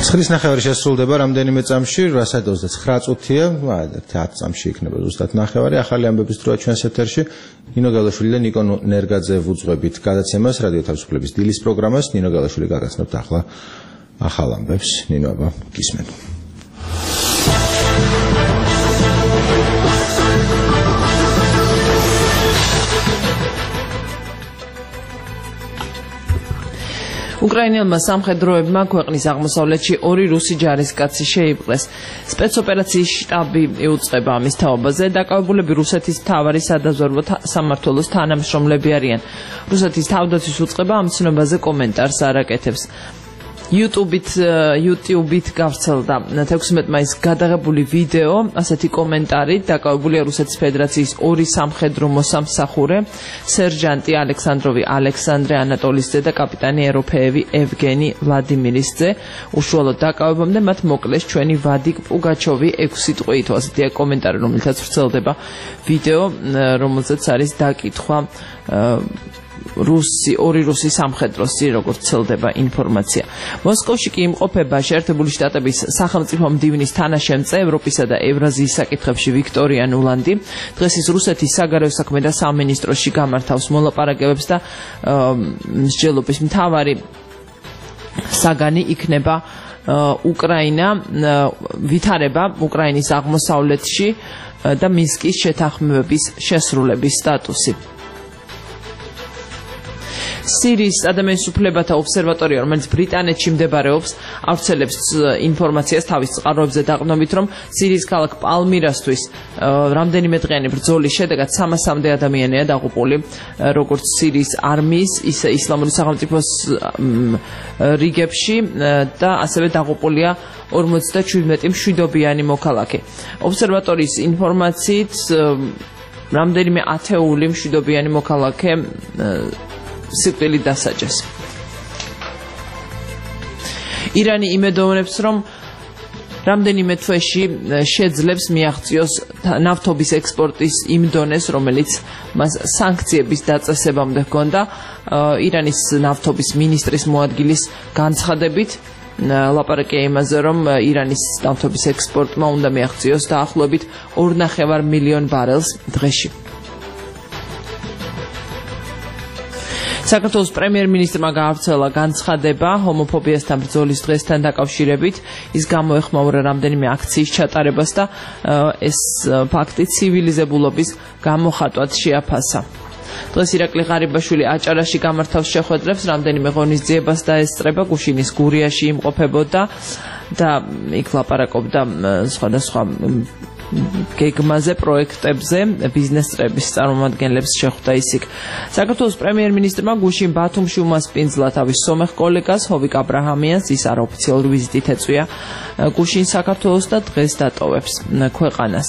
ცხრის ნახევარი შესრულდება რამდენიმე წამში, რასაც ოცდათვრამეტ წუთია, ათი წამში იქნება ზუსტად ნახევარი. ახალი ამბების დროა ჩვენს ეთერში. ნინო გალაშვილი და ნიკო ნერგაძე ვუძღვებით გადაცემას, რადიო თავისუფლების დილის პროგრამას. ნინო გალაშვილი გაგაცნობთ ახლა ახალ ამბებს. ნინო აბა, გისმენთ. უკრაინელმა სამხედროებმა ქვეყნის აღმოსავლეთში ორი რუსი ჯარისკაცი შეიპყრეს. სპეცოპერაციის შტაბი იუწყება ამის თაობაზე. დაკავებულები რუსეთის მთავარი სადაზვერვო სამმართველოს თანამშრომლები არიან. რუსეთის თავდაცვის უწყება ამ ცნობაზე კომენტარს არ აკეთებს. YouTube-ით YouTube-ით გავრცელდა თექვსმეტ მაისს გადაღებული ვიდეო, ასეთი კომენტარით დაკავებულია რუსეთის ფედერაციის ორი სამხედრო მოსამსახურე, სერჟანტი ალექსანდროვი ალექსანდრე ანატოლისძე და კაპიტანი ეროფეევი ევგენი ვლადიმირისძე. უშუალოდ დაკავებამდე მათ მოკლეს ჩვენი ვადიკ პუგაჩოვი ექვსი ტყვით. ასეთია კომენტარი, რომელთაც ვრცელდება ვიდეო, რომელზეც არის დაკითხვა რუსი ორი რუსი სამხედროსი, როგორც ვრცელდება ინფორმაცია. მოსკოვში კი იმყოფება შეერთებული შტატების სახელმწიფო მდივნის თანაშემწე ევროპისა და ევრაზიის საკითხებში ვიქტორია ნულანდი. დღეს ის რუსეთის საგარეო საქმეთა სამინისტროში გამართავს მოლაპარაკებებს და მსჯელობის მთავარი საგანი იქნება უკრაინა, ვითარება უკრაინის აღმოსავლეთში და მინსკის შეთანხმებების შესრულების სტატუსი. სირიის ადამიანის უფლებათა ობსერვატორია, რომელიც ბრიტანეთში მდებარეობს, ავრცელებს ინფორმაციას თავის წყაროებზე დაყრდნობით, რომ სირიის ქალაქ პალმირასთვის რამდენიმე დღიანი ბრძოლის შედეგად სამასამდე ადამიანია დაღუპული, როგორც სირიის არმიის, ისე ისლამური სახელმწიფოს რიგებში და ასევე დაღუპულია ორმოცდაჩვიდმეტი მშვიდობიანი მოქალაქე. ობსერვატორიის ინფორმაციით რამდენიმე ათეული მშვიდობიანი მოქალაქე სიკვდილით დასაჯეს. ირანი იმედოვნებს, რომ რამდენიმე თვეში შეძლებს მიაღწიოს ნავთობის ექსპორტის იმ დონეს, რომელიც მას სანქციების დაწესებამდე ჰქონდა. ირანის ნავთობის მინისტრის მოადგილის განცხადებით ლაპარაკია იმაზე, რომ ირანის ნავთობის ექსპორტმა უნდა მიაღწიოს დაახლოებით ორ ნახევარ მილიონ ბარელს დღეში. საქართველოს პრემიერ-მინისტრმა გაავრცელა განცხადება ჰომოფობიასთან ბრძოლის დღესთან დაკავშირებით. ის გამოეხმაურა რამდენიმე აქციის ჩატარებას და ეს ფაქტი ცივილიზებულობის გამოხატვად შეაფასა. დღეს ირაკლი ღარიბაშვილი აჭარაში გამართავს შეხვედრებს, რამდენიმე ღონისძიებას დაესწრება, გუშინის გურიაში იმყოფებოდა და იქ ლაპარაკობდა სხვადასხვა გეგმაზე, პროექტებზე, ბიზნეს წრეების წარმომადგენლებს შეხვდა ის იქ. საქართველოს პრემიერ-მინისტრმა გუშინ ბათუმში უმასპინძლა თავის სომეხ კოლეგას ჰოვიკ აბრაჰამიანს, ის არაოფიციალური ვიზიტით ეწვია გუშინ საქართველოს და დღეს დატოვებს ქვეყანას.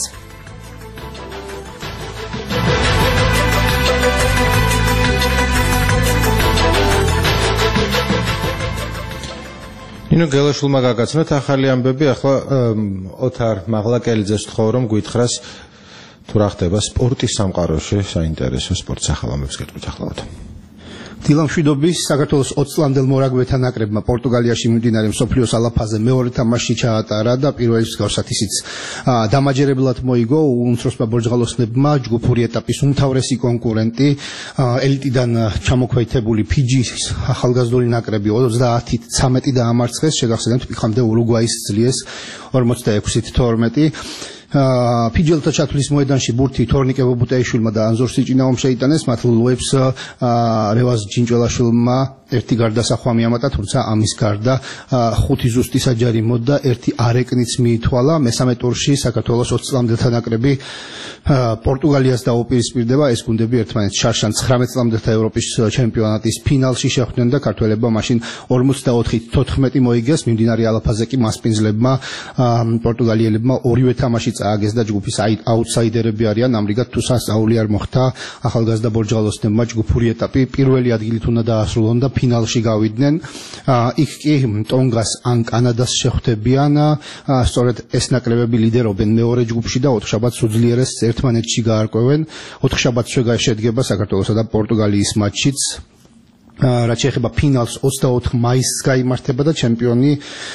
ნინო გელაშვილმა გაგაცნოთ ახალი ამბები. ახლა ოთარ მაღლაკელიძეს ვთხოვ, რომ გვითხრას თუ რა ხდება სპორტის სამყაროში, საინტერესო სპორტის ახალ ამბებს გეტყვით ახლავთ. დილამშვიდობის საქართველოს ოცი წლამდელ მორაგბეთა ნაკრებმა პორტუგალიაში მიმდინარე მსოფლიოს ალაფაზე მეორე თამაში ჩაატარა და პირველის მსგავსად ისიც დამაჯერებლად მოიგო უმცროსმა ბორჯღალოსნებმა ჯგუფური ეტაპის უმთავრესი კონკურენტი ელიტიდან ჩამოქვეითებული ფიჯის ახალგაზრდული ნაკრები ოცდაათი ცამეტი დაამარცხეს. შეგახსენებთ, იქამდე ურუგვაის ძლიეს ორმოცდაექვსი თორმეტი. ფიჯელთა ჩათვლის მოედანში ბურთი თორნიკე ბობუტეიშვილმა და ანზორ სიჭინაომ შეიტანეს, მათ ლუებს რევაზ ჯინჭველაშვილმა ერთი გარდასახვა მიამატა, თუმცა ამის გარდა ხუთი ზუსტი საჯარი მოდდა, ერთი არეკნიც მიითვალა. მესამე ტურში საქართველოს ოცი წლამდელთა ნაკრები პორტუგალიას დაუპირისპირდება. ეს გუნდები ერთმანეთს შარშან ცხრამეტ წლამდელთა ევროპის ჩემპიონატის ფინალში შეხვდნენ და ქართველებმა მაშინ ორმოცდაოთხი თოთხმეტი მოიგეს. მიმდინარე ალაფაზე კი მასპინძლებმა პორტუგალიელებმა ორივე თამაში წააგეს და ჯგუფის აუტსაიდერები არიან. ამრიგად თუ სასწაული არ მოხდა ახალგაზრდა ბორჯღალოსნებმა ჯგუფური ეტაპი პირველი ადგილით უნდა დაასრულონ და ფინალში გავიდნენ. იქ კი ტონგას ან კანადას შეხვდებიან. სწორედ ეს ნაკრებები ლიდერობენ მეორე ჯგუფში და ოთხშაბათს უძლიერეს ერთმანეთში გაარკვევენ. ოთხშაბათს შედგება საქართველოსა და პორტუგალიის მატჩიც. რაც შეეხება ფინალს ოცდაოთხ მაისს გაიმართება და ჩემპიონი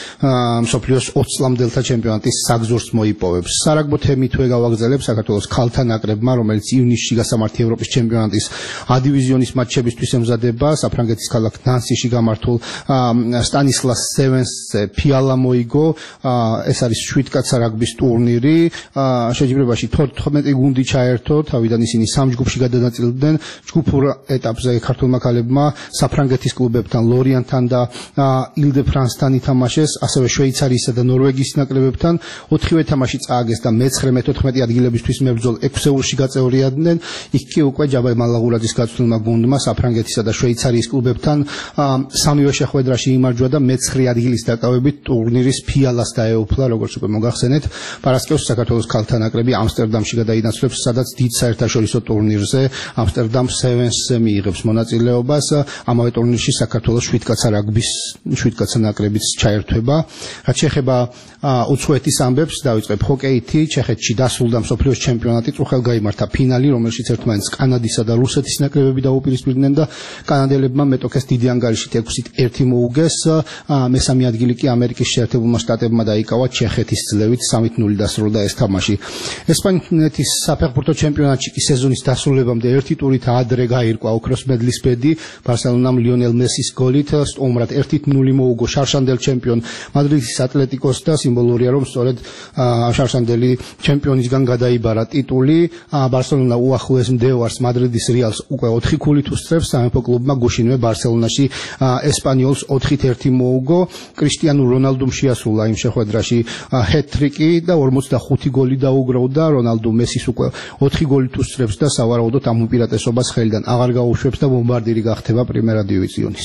მსოფლიოს ოცი წლამდელთა ჩემპიონატის საგზურს მოიპოვებს. სარაგბო თემითვე გავაგზავნებ საქართველოს ქალთა ნაკრებმა, რომელიც ივნისში გასამართი ევროპის ჩემპიონატის A-დივიზიონის მატჩებისთვის ემზადება. საფრანგეთის ქალაქ ნანსიში გამართულ სტანისლას სევენსზე ფიალა მოიგო. ეს არის შვიდკაცა რაგბის ტურნირი. შეჯიბრებაში თოთხმეტი გუნდი ჩაერთო, თავიდან ისინი სამ ჯგუფში გადანაწილდნენ. ჯგუფურ ეტაპზე ქართულმა ქალებმა საფრანგეთის კლუბებთან, ლორიანთან და ილ-დე-ფრანსთან ითამაშეს, ასევე შვეიცარიისა და ნორვეგიის ნაკრებებთან. ოთხივე თამაში წააგეს და მეცხრე მეთოთხმეტი ადგილებისთვის მებრძოლ ექვსეულში გაწევრიანდნენ. იქ კი უკვე ჯაბელ მალაღურაძის გაწვრთნილმა გუნდმა საფრანგეთისა და შვეიცარიის კლუბებთან სამივე შეხვედრაში იმარჯვა და მეცხრე ადგილის დაკავებით ტურნირის ფიალას დაეუფლა, როგორც უკვე მოგახსენეთ. პარასკევს საქართველოს ქალთა ნაკრები ამსტერდამში გადაინაცვლებს, სადაც დიდ საერთაშორისო ტურნირზე ამსტერდამ სევენსზე მიიღებს მონაწილეობას. ამავე ტურნირში საქართველოს შვიდკაცა რაგბის შვიდკაცა ნაკრებიც ჩაერთვება. რაც შეეხება უცხოეთის ამბებს, დავიწყებ ჰოკეითი. ჩეხეთში დასრულდა მსოფლიოს ჩემპიონატი, წუხელ გაიმართა ფინალი, რომელშიც ერთმანეთს კანადისა და რუსეთის ნაკრებები დაუპირისპირდნენ და კანადელებმა მეტოქეს დიდი ანგარიშით ექვსით ერთი მოუგეს. მესამე ადგილი კი ამერიკის შეერთებულმა შტატებმა დაიკავა ჩეხეთის ძლევით სამით ნული დასრულდა ეს თამაში. ესპანეთის საფეხბურთო ჩემპიონატში კი სეზონის დასრულებამდე ერთი ტურით ადრე გაირკვა ოქროს მედლის ბედი. ბარსელონამ ლიონელ მესის გოლით სტუმრად ერთით ნული მოუგო შარშანდელ ჩემპიონ მადრიდის ატლეტიკოს და სიმბოლურია, რომ სწორედ შარშანდელი ჩემპიონისგან გადაიბარა ტიტული. ბარსელონა უახლოეს მდევარს მადრიდის რეალს უკვე ოთხი ქულით უსწრებს. სამეფო კლუბმა გუშინვე ბარსელონაში ესპანიოლს ოთხით ერთი მოუგო. კრისტიანო რონალდუმ შეასრულა იმ შეხვედრაში ჰეტ-ტრიკი და ორმოცდახუთი გოლი დაუგროვდა. რონალდო მესის უკვე ოთხი გოლით უსწრებს და სავარაუდოდ ამ უპირატესობას ხელიდან აღარ გაუშვებს და ბომბარდირი გახდება პრიმერა დივიზიონის.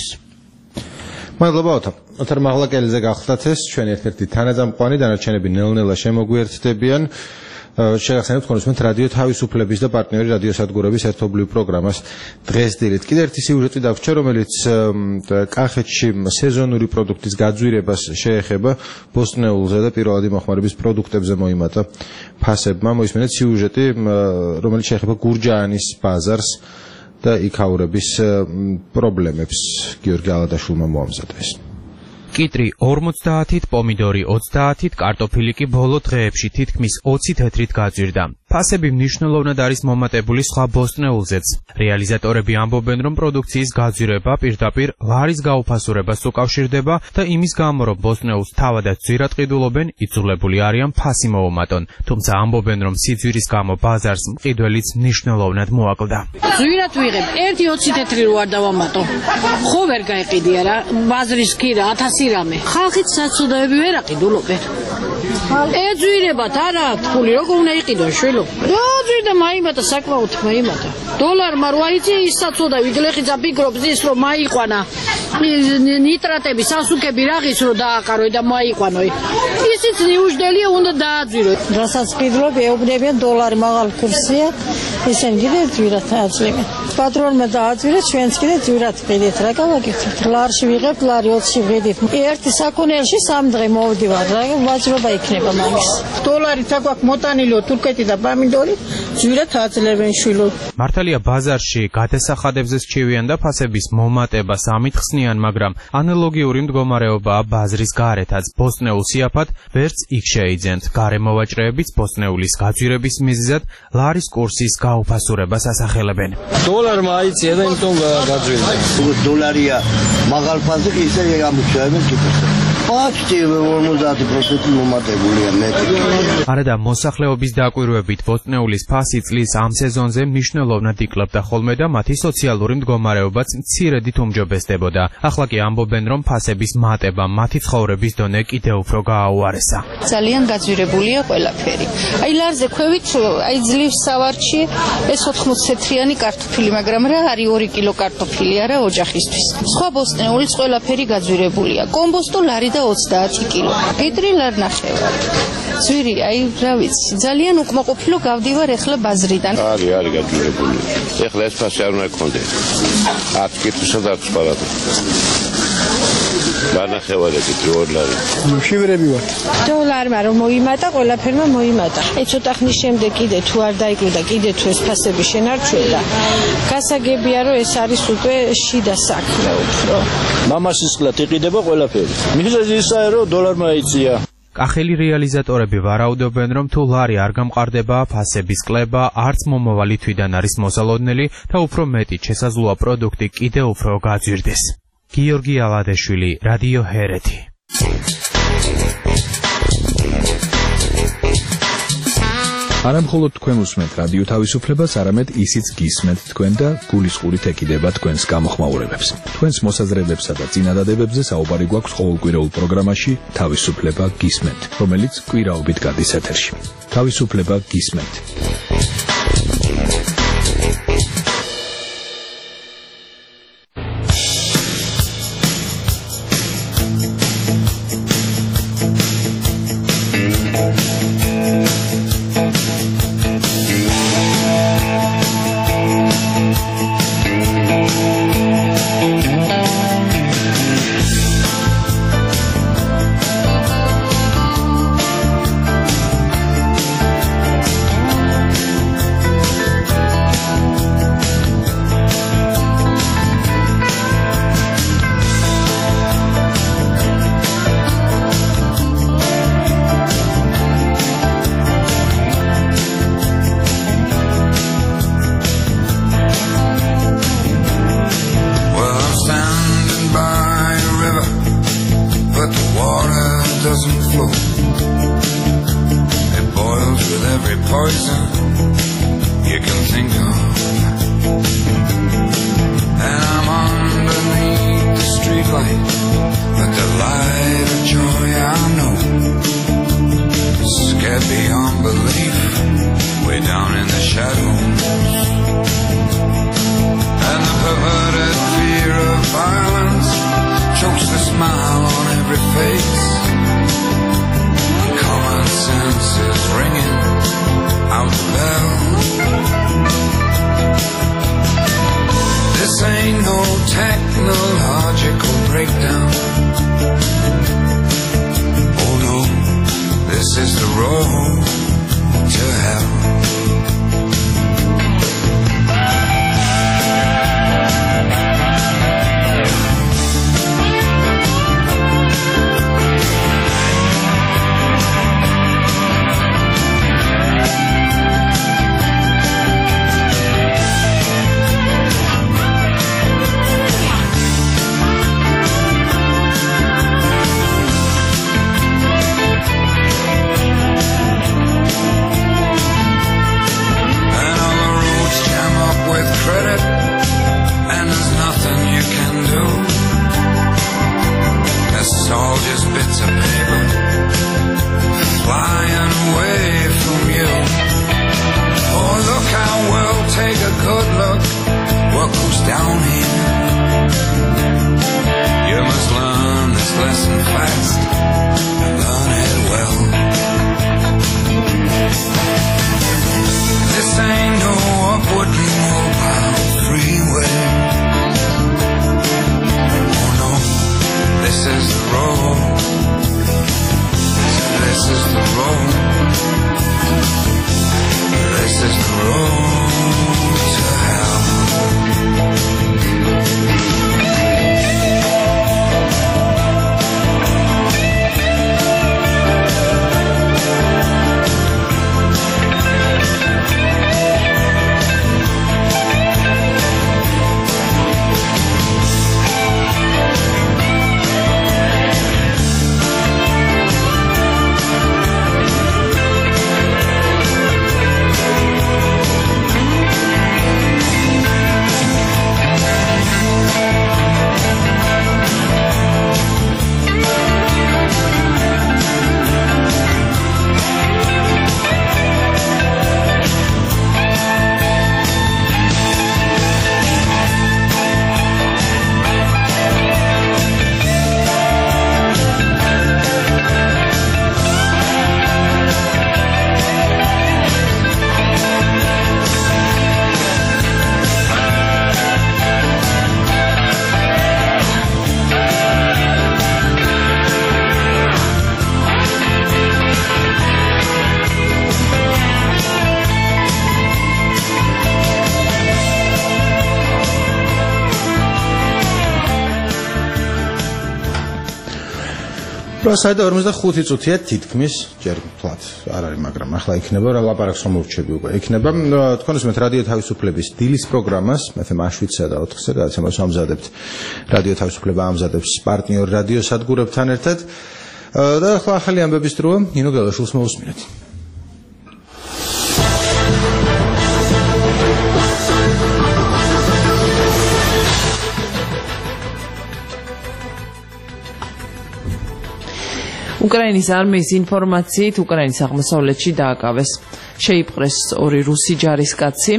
მადლობა ოთარ. ოთარ მაღლაკელიძე გახლდათ ეს ჩვენი ერთ-ერთი თანაძამყვანი, დანარჩენები ნელ-ნელა შემოგვიერთდებიან. შეგახსენებთ კონსუმენტ რადიო თავისუფლების და პარტნიორი რადიოსადგურების ერთობლივ პროგრამას დღეს დილით. კიდევ ერთი სიუჟეტი დაგვრჩა, რომელიც კახეთში სეზონური პროდუქტის გაძვირებას შეეხება. ბოსტნეულზე და პირველადი მოხმარების პროდუქტებზე მოიმატა ფასებმა. მოისმენეთ სიუჟეტი, რომელიც შეეხება გურჯაანის ბაზარს და იქაურების პრობლემებს. გიორგი ალადაშვილმა მოამზადა ეს. კიტრი ორმოცდაათით, პომიდორი ოცდაათით, კარტოფილი კი ბოლო დღეებში თითქმის ოცი თეთრით გაძვირდა. ფასები მნიშვნელოვნად არის მომატებული სხვა ბოსტნეულზეც. რეალიზატორები ამბობენ, რომ პროდუქციის გაძვირება პირდაპირ ლარის გაუფასურებას უკავშირდება და იმის გამო, რომ ბოსტნეულს თავადაც ძვირად ყიდულობენ, იძულებული არიან ფასი მოუმატონ. თუმცა ამბობენ, რომ სიძვირის გამო ბაზარს მყიდველიც მნიშვნელოვნად მოაკლდა. ძვირად ვიღებ, ერთი ოცი თეთრი რო არ დავამატო. ხო ვერ გაეყიდია რა, ბაზრის კი რა, ათასი რამე. ხალხით საცოდაები ვერ აყიდულობენ. ეძვირებათ, არა აქვს ფული, როგორ უნდა იყიდონ შვილო? დაძვირდა, მაიმატა, საკმაოდ მაიმატა. დოლარმა რო აიწია ის საცოდავი, გლეხიცა ფიქრობს ის რომ მაიყვანა ნიტრატები, სასუქები რაღაც რო დააყარო და მაიყვანო. ისიც ნიუჟდელია, უნდა დააძვირო. რასაც ყიდულობ, ეუბნებიან დოლარი მაღალ კურსია, ისინი კიდევ ძვირად აძლევენ. პატრონმა დააძვირეს, ჩვენც კიდევ ძვირად ყიდით, რა გავაკეთებთ? ლარში ვიღებთ, ლარი ოცში ვღიდით. ერთი საქონელში სამ დღე მოვდივარ, რა ვაჭრობა იქნება მაგის. დოლარით აგვაქვს მოტანილო თურქეთი და პამიდორი, ძვირად აძლევენ შვილო. მართალია ბაზარში გადასახადებზე სჩივიან და ფასების მომატებას ამითხსნიან, მაგრამ ანალოგიური მდგომარეობაა ბაზრის გარეთაც. ბოსტნეულ სიაფად ვერც იქ შეიძენთ. გარემოვაჭრეებიც ბოსტნეულის გაძვირების მიზეზად ლარის კურსის გაუფასურებას ასახელებენ. დოლარმა აიწია და იმიტომ გაძვირდა. დოლარია მაღალ ფასზე ისე ამუშავებენ კიფერს. ფაქტი ორმოცდაათი პროცენტი მომატებულია მეტი. არადა მოსახლეობის დაკვირვებით ბოსტნეულის ფასი წლის ამ სეზონზე მნიშვნელოვნად იკლებდა ხოლმე და მათი სოციალური მდგომარეობაც მცირედით უმჯობესდებოდა. ახლა კი ამბობენ, რომ ფასების მატება მათი ცხოვრების დონე კიდევ უფრო გააუარესა. ძალიან გაძვირებულია ყველაფერი. აი ლარზე ქვევით, აი ძლივს სავარჩი ეს ოთხმოცი თეთრიანი კარტოფილი, მაგრამ რა არის ორი კილო კარტოფილი არა ოჯახისთვის. სხვა ბოსტნეულის ყველაფერი გაძვირებულია. კომბოსტო ლარი და ოცდაათი კილო. კიტრი ლარ ნახევარი. ძვირი, აი რა ვიცი, ძალიან უკმაყოფილო გავდივარ ეხლა ბაზრიდან. არის, არის გაძვირებული. ეხლა ეს ფასი არ უნდა გქონდეს. ათი კილო სადაც პარადო. განახევარებით დოლარი. შევერები ვარ. დოლარმა რომ მოიმატა, ყველაფერმა მოიმატა. აი ცოტა ხნის შემდეგ კიდე თუ არ დაიკლო და კიდე თუ ეს ფასები შენარჩუნდა, გასაგებია რომ ეს არის უკვე შიდა საქმე უფრო. მამასისყლად იყიდება ყველაფერი. მიზეზი ისაა რომ დოლარმა იწია. კახელი რეალიზატორები ვარაუდობენ, რომ თუ ლარი არ გამყარდება, ფასების კლება არც მომავალი თვიდან არის მოსალოდნელი და უფრო მეტი შესაძლოა პროდუქტი კიდევ უფრო გაძვირდეს. გიორგი ალადეშვილი, რადიო ჰერეთი. არა მხოლოდ თქვენ უსმენთ რადიო თავისუფლებას, არამედ ისიც გისმენთ თქვენ და გულისყურით ეკიდება თქვენს გამოხმაურებებს. თქვენს მოსაზრებებსა და წინადადებებზე საუბარი გვაქვს ყოველკვირეულ პროგრამაში თავისუფლება გისმენთ, რომელიც კვირაობით გადის ეთერში. თავისუფლება გისმენთ. რასადა ორმოცდახუთი წუთია თითქმის ჯერ ფლად არ არის, მაგრამ ახლა იქნება რა ლაპარაკს რომ მოვჩები უკვე. იქნება თქვენ უსმენთ რადიო თავისუფლების დილის პროგრამას, მე თვითონ შვიდსა და ოთხზე გადაცემას ამზადებთ. რადიო თავისუფლება ამზადებს პარტნიორ რადიო სადგურებთან ერთად. და ახლა ახალი ამბების დროა, ნინო გელაშვილს მოусმინეთ. უკრაინის არმიის ინფორმაციით უკრაინის აღმოსავლეთში დააკავეს შეიპყრეს ორი რუსი ჯარისკაცი,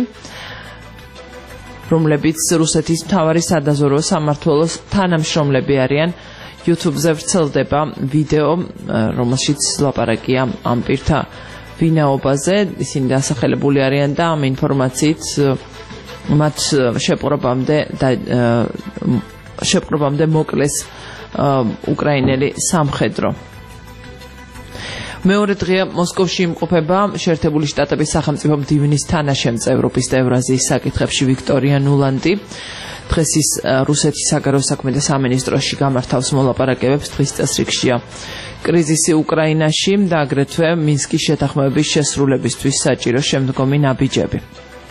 რომლებიც რუსეთის მთავარი სადაზვერვო სამმართველოს თანამშრომლები არიან. YouTube-ზე ვრცელდება ვიდეო, რომელშიც ლაპარაკია ამ პირთა ვინაობაზე. ისინი დასახელებული არიან და ამ ინფორმაციით მათ შეპყრობამდე შეპყრობამდე მოკლეს უკრაინელი სამხედრო. მეორე დღეა მოსკოვში იმყოფება შეერთებული შტატების სახელმწიფო მდივნის თანაშემწე ევროპის და ევრაზიის საკითხებში ვიქტორია ნულანდი. დღეს ის რუსეთის საგარეო საქმეთა სამინისტროში გამართავს მოლაპარაკებებს. დღის წესრიგშია კრიზისი უკრაინაში და აგრეთვე მინსკის შეთანხმებების შესრულებისთვის საჭირო შემდგომი ნაბიჯები.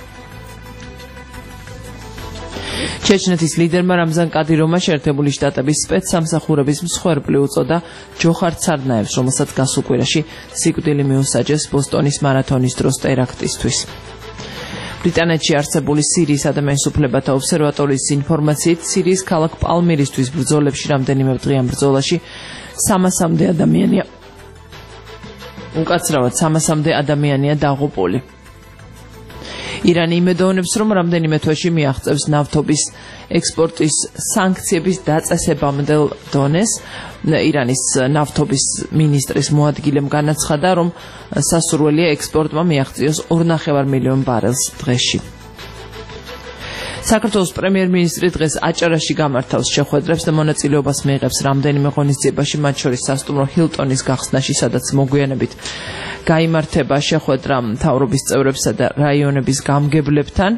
ჩეჩნეთის ლიდერმა რამზან კადიროვმა შეერთებული შტატების სპეცსამსახურების მსხვერპლი უწოდა ჯოხარ ცარნაევს, რომელსაც გასულ კვირაში სიკვდილი მიუსაჯეს ბოსტონის მარათონის დროს ტერაქტისთვის. ბრიტანეთში არსებული სირიის ადამიანის უფლებათა ობსერვატორიის ინფორმაციით, სირიის ქალაქ პალმირისთვის ბრძოლებში რამდენიმე დღიან ბრძოლაში სამასამდე ადამიანია უკაცრავად სამასამდე ადამიანია დაღუპული. ირანი იმედოვნებს, რომ რამდენიმე თვეში მიაღწევს ნავთობის ექსპორტის სანქციების დაწესებამდელ დონეს. ირანის ნავთობის მინისტრის მოადგილემ განაცხადა, რომ სასურველია ექსპორტმა მიაღწიოს ორ და ნახევარ მილიონ ბარელს დღეში. საქართველოს პრემიერ-მინისტრი დღეს აჭარაში გამართავს შეხვედრებს და მონაწილეობას მიიღებს რამდენიმე ღონისძიებაში, მათ შორის სასტუმრო ჰილტონის გახსნაში, სადაც მოგვიანებით გაიმართება შეხვედრა მთავრობის წევრებსა და რაიონების გამგებლებთან.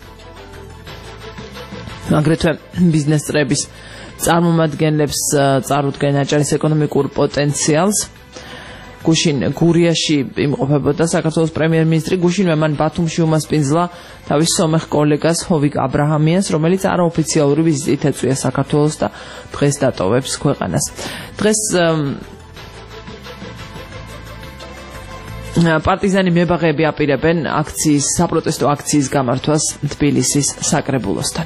აგრეთვე ბიზნეს წრეების წარმომადგენლებს წარუდგენ აჭარის ეკონომიკურ პოტენციალს. გუშინ გურიაში იმყოფებოდა საქართველოს პრემიერ-მინისტრი. გუშინვე მან ბათუმში უმასპინძლა თავის სომეხ კოლეგას ჰოვიკ აბრაჰამიანს, რომელიც არაოფიციალური ვიზიტით ეწვია საქართველოს და დღეს დატოვებს ქვეყანას. დღეს პარტიზანი მებაღეები აპირებენ აქციის, საპროტესტო აქციის გამართვას თბილისის საკრებულოსთან.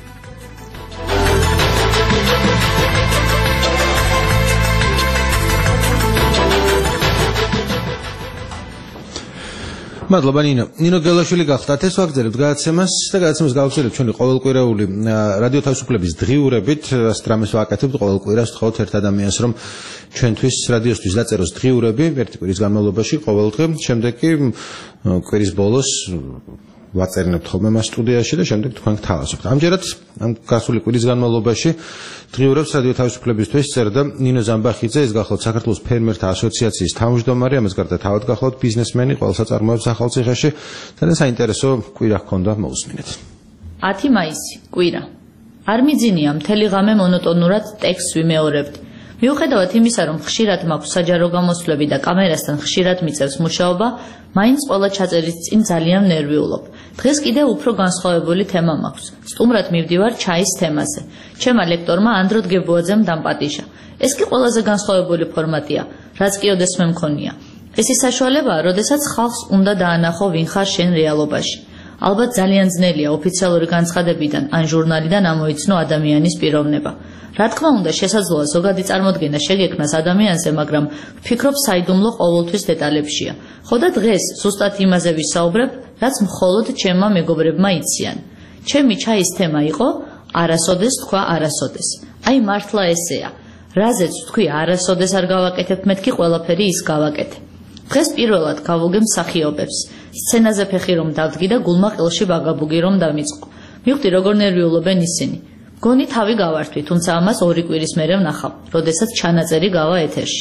მადლობა ნინო. ნინო გელაშვილი გახდათ. ეს ვაგრძელებთ გადაცემას და გადაცემას გავხსენებთ ჩვენი ყოველკვირეული რადიო თავისუფლების დღიურებით. ასეთ რამეს ვაკეთებთ ყოველ კვირას, ვთხოვთ ერთ ადამიანს, რომ ჩვენთვის რადიოსთვის დაწეროს დღიურები ერთი კვირის განმავლობაში ყოველ დღე. შემდეგ კი კვირის ბოლოს ვაწერნებთ ხოლმე მას სტუდიაში და შემდეგ თქვენ გთავაზობთ. ამჯერად ამ გასული კვირის განმავლობაში დღიურებს რადიო თავისუფლებისთვის წერდა ნინო ზამბახიძე, ეს გახლავთ საქართველოს ფერმერთა ასოციაციის თავმჯდომარე, ამას გარდა თავად გახლავთ ბიზნესმენი, ყველს აწარმოებს ახალციხეში და საინტერესო კვირა ჰქონდა, მოусმინეთ. ათი მაისი, კვირა. არ მიძინია მთელი ღამე მონოტონურად ტექსტს ვიმეორებთ. მიუხედავად იმისა, რომ ხშირად მაქვს საჯარო გამოსვლები და კამერასთან ხშირად მიწევს მუშაობა, მაინც ყველა ჩაწერის წინ ძალიან ნერვიულობ. დღეს კიდევ უფრო განსხვავებული თემა მაქვს. სტუმრად მივდივარ ჩაის თემაზე. ჩემმა ლექტორმა ანდრო დგებუაძემ დამპატიჟა. ეს კი ყველაზე განსხვავებული ფორმატია, რაც კი ოდესმე მქონია. ეს ის საშუალებაა, როდესაც ხალხს უნდა დაანახო ვინ ხარ შენ რეალობაში. ალბათ ძალიან ძნელია ოფიციალური განცხადებიდან ან ჟურნალიდან ამოიცნო ადამიანის პიროვნება. რა თქმა უნდა, შესაძლოა ზოგადი წარმოდგენა შეგექმნას ადამიანზე, მაგრამ ვფიქრობ, საიდუმლო ყოველთვის დეტალებშია. ხო და დღეს ზუსტად იმაზე ვისაუბრებ, რაც მხოლოდ ჩემმა მეგობრებმა იციან. ჩემი ჩაის თემა იყო არასოდეს თქვა არასოდეს. აი მართლა ესეა. რაზეც თქვი არასოდეს არ გავაკეთებ, მეთქი ყველაფერი ის გავაკეთე. დღეს პირველად გავუგე მსახიობებს. სცენაზე ფეხი რომ დავდგი და გულმა ყელში ბაგაბუგი რომ დამიწყო. მივხვდი როგორ ნერვიულობენ ისინი. გონი თავი გავართვი, თუმცა ამას ორი კვირის მერე ვნახავ, როდესაც ჩანაწერი გავა ეთერში.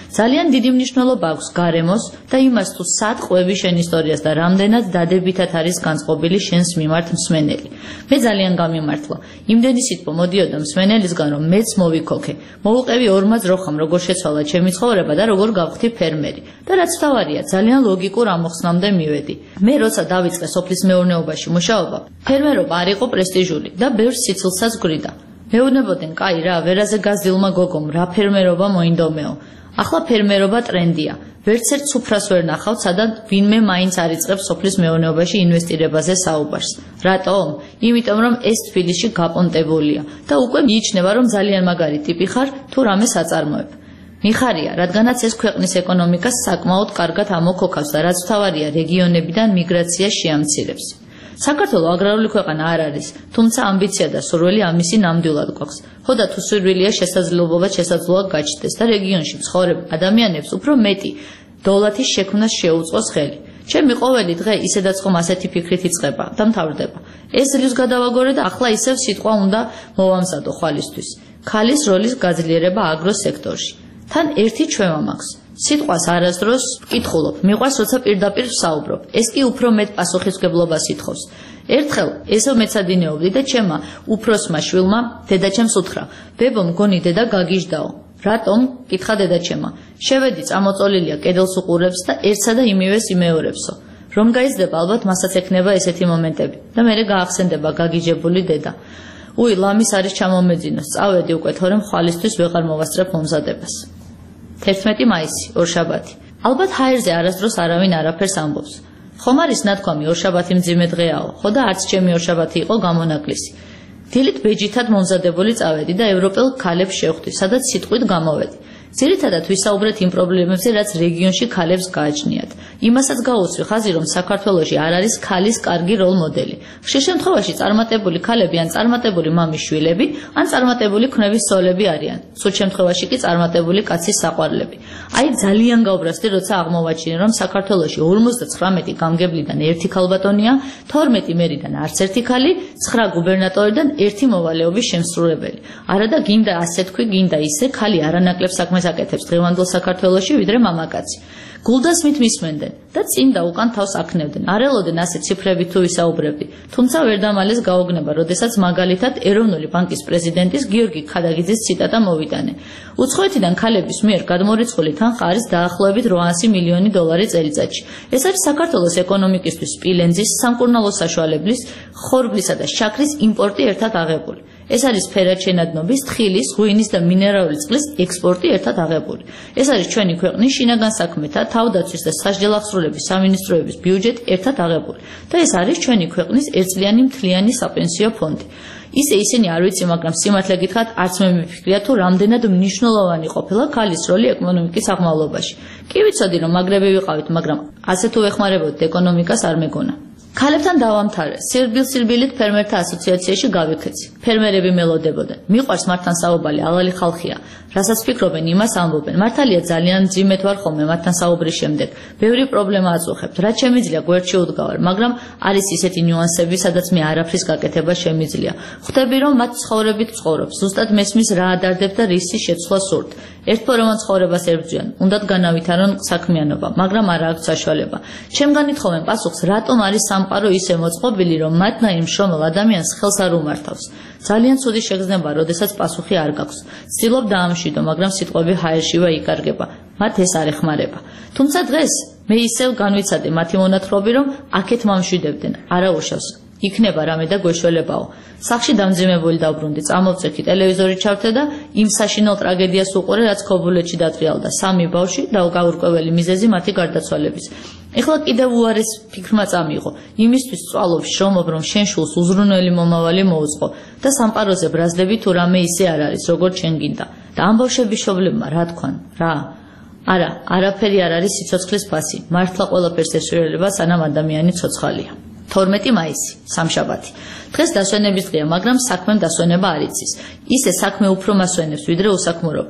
ძალიან დიდი მნიშვნელობა აქვს გარემოს და იმას თუ სად ყვები შენ ისტორიას და რამდენად დადებითად არის განწყობილი შენს მიმართ მსმენელი. მე ძალიან გამიმართლა. იმდენი სიტყვა მოდიოდა მსმენელისგან, რომ მეც მოვიქოქე. მოვუყევი ორმაც როხამ, როგორ შეცვალა ჩემი ცხოვრება და როგორ გავხდი ფერმერი. და რაც თავარია, ძალიან ლოგიკურ ამოხსნამდე მივედი. მე როცა დავიწყე სოფლის მეურნეობაში მუშაობა, ფერმერობა არ იყო პრესტიჟული და ბევრ სიცილსაც გვრიდა. მეუბნებოდნენ, კაი რა, ვერაზე გაზდილმა გოგომ, რა ფერმერობა მოინდომეო. ახლა ფერმერობა ტრენდია. ვერცერთ სუფრას ვერ ნახავთ, სადაც ვინმე მაინც არ იწყებს სოფლის მეურნეობაში ინვესტირებაზე საუბარს. რატომ? იმიტომ რომ ეს თბილისში გაპონტებულია და უკვე მიიჩნევა, რომ ძალიან მაგარი ტიპი ხარ თუ რამე საწარმოებ. მიხარია, რადგანაც ეს ქვეყნის ეკონომიკას საკმაოდ კარგად ამოქოქავს და რაც თავარია, რეგიონებიდან მიგრაცია შეამცირებს. საქართველო აგრარული ქვეყანა არ არის, თუმცა ამბიცია და სურვილი ამისი ნამდვილად გვაქვს. ხო და თუ სურვილია შესაძლებლობა შესაძლოა გაჩნდეს და რეგიონში მცხოვრებ ადამიანებს უფრო მეტი დოლათის შექმნას შეუწყოს ხელი. ჩემი ყოველი დღე ისედაც ხომ ასეთი ფიქრით იწყება და მთავრდება. ეს ძლივს გადავაგორე და ახლა ისევ სიტყვა უნდა მოვამზადო ხვალისთვის. ქალის როლის გაძლიერება აგროსექტორში. თან ერთი ჩვევა მაქვს. სიტყვას არასდროს ვკითხულობ, მიყვარს როცა პირდაპირ ვსაუბრობ. ეს კი უფრო მეტ პასუხისმგებლობას ითხოვს. ერთხელ ესო მეცადინეობდი და ჩემმა უფროსმა შვილმა დედაჩემს უთხრა: "ბებო, მგონი დედა გაგიჟდაო." "რატომ?" კითხა დედაჩემმა. "შევედი, წამოწოლილია, კედელს უყურებს და ერთსა და იმივეს იმეორებსო. რომ გაიზრდება, ალბათ მასაც ექნება ესეთი მომენტები და მერე გაახსენდება გაგიჟებული დედა. უი, ლამის არის ჩამომეძინოს, წავედი უკვე, თორემ ხვალისთვის ვეღარ მოვასწრებ მომზადებას." თერთმეტი მაისი, ორშაბათი. ალბათ ჰაერზე არასდროს არავინ არაფერს ამბობს. ხომ არის ნათქვამი ორშაბათი მძიმე დღეაო, ხო და არც ჩემი ორშაბათი იყო გამონაკლისი. დილით ბეჯითად მომზადებული წავედი და ევროპელ ქალებს შევხვდი, სადაც სიტყვით გამოვედი. ძირითადად ვისაუბრეთ იმ პრობლემებზე, რაც რეგიონში ქალებს გააჩნიათ. იმასაც გაუცვი ხაზი, რომ საქართველოში არ არის ქალის კარგი როლ მოდელი. ხშირ შემთხვევაში წარმატებული ქალები ან წარმატებული მამის შვილები, ან წარმატებული ქმრის ცოლები არიან. სულ შემთხვევაში კი წარმატებული კაცის საყვარლები. აი ძალიან გავბრასდი, როცა აღმოვაჩინე, რომ საქართველოში ორმოცდათხრამეტი გამგებლიდან ერთი ქალბატონია, თორმეტი მერიდან არც ერთი ქალი, ცხრა გუბერნატორიდან ერთი მოვალეობის შემსრულებელი. არა და გინდა ასე თქვი, გინდა ისე, ქალი არანაკლებ საქმეს აკეთებს დღევანდელ საქართველოში, ვიდრე მამაკაცი. გულდას მით მისმენდნენ და წინ და უკან თავს აქნევდნენ. არ ელოდნენ ასე ციფრებით თუ ვისაუბრებდი, თუმცა ვერ დამალეს გაოგნება, როდესაც მაგალითად ეროვნული ბანკის პრეზიდენტის გიორგი ქადაგიძის ციტატა მოვიტანე. უცხოეთიდან ქალების მიერ გადმორიცხული თანხა არის დაახლოებით რვაასი მილიონი დოლარი წელიწადში. ეს არის საქართველოს ეკონომიკისთვის სპილენძის, სამკურნალო საშუალებლის, ხორბლისა და შაქრის იმპორტი ერთად აღებული. ეს არის ფერადშენადნობის, თხილის, ღვინის და მინერალური წყლის ექსპორტი ერთად აღებული. ეს არის ჩვენი ქვეყნის შინაგან საქმეთა, თავდაცვის და სასჯელახსრულების სამინისტროების ბიუჯეტი ერთად აღებული. და ეს არის ჩვენი ქვეყნის ერთწლიანი მთლიანი საპენსიო ფონდი. ისე ისინი არ ვიცი, მაგრამ სიმართლე გითხრათ, არც მე მიფიქრია თუ რამდენად მნიშვნელოვანი ყოფილა ქალის როლი ეკონომიკის აღმავლობაში. კი ვიცოდი, რომ მაგრები ვიყავით, მაგრამ ასე თუ ვეხმარებოდით ეკონომიკას არ მეგონა. ქალებთან დავამთავრე. სირბილ-სირბილით ფერმერთა ასოციაციაში გავიქეცი. ფერმერები მელოდებოდნენ. მიყვარს მართთან საუბარი, ალალი ხალხია. რასაც ფიქრობენ, იმას ამბობენ. მართალია ძალიან მძიმედ ვარ ხოლმე მათთან საუბრის შემდეგ. ბევრი პრობლემა აწუხებთ. რაც შემიძლია გვერდში უდგავარ, მაგრამ არის ისეთი ნიუანსები, სადაც მე არაფრის გაკეთება შემიძლია. ხვდები, რომ მათ ცხოვრებით ცხოვრობს. ზუსტად მესმის რა ადარდებთ და რისი შეცვლა სურთ. ერთფორმოვან ცხოვრებას ებრძვიან. უნდათ განავითარონ საქმიანობა, მაგრამ არ აქვს საშუალება. ჩემგან ითხოვენ პასუხს, რატომ არის სამყარო ისე მოწყობილი, რომ მათნაირ მშრომელ ადამიანს ხელს არ უმართავს. ძალიან ცუდი შეგრძნება, როდესაც პასუხი არ გაქვს. ვცდილობ დაამშვიდო, მაგრამ სიტყვები ჰაერშივე იკარგება. მათ ეს არ ეხმარება. თუმცა დღეს მე ისევ განვიცადე მათი მონათხრობი, რომ აქეთ მომშვიდებდნენ, არა უშავს. იქნება რამე და გვეშველებაო. სახში დამძიმებული დავბრუნდი, წამოვწექი, ტელევიზორი ჩავთე და იმ საშინელ ტრაგედიას უყურე, რაც ქობულეთში დატრიალდა სამი ბავშვი და გაურკვეველი მიზეზი მათი გარდაცვალების. ეხლა კიდევ უარეს ფიქრმა წამიღო. იმისთვის წვალობ, შრომობ, რომ შენ შულს უზრუნველი მომავალი მოუწყო და სამყაროზე ბრაზდები თუ რამე ისე არ არის, როგორც შენ გინდა. და ამ ბავშვების მშობლებმა რა თქვან? რა? არა, არაფერი არ არის სიცოცხლის ფასი. მართლა ყველაფერს ესურველება, სანამ ადამიანი ცოცხალია. თორმეტი მაისი, სამშაბათი. დღეს დასვენების დღეა, მაგრამ საქმემ დასვენება არ იცის. ისე საქმე უფრო მასვენებს, ვიდრე უსაქმურობა.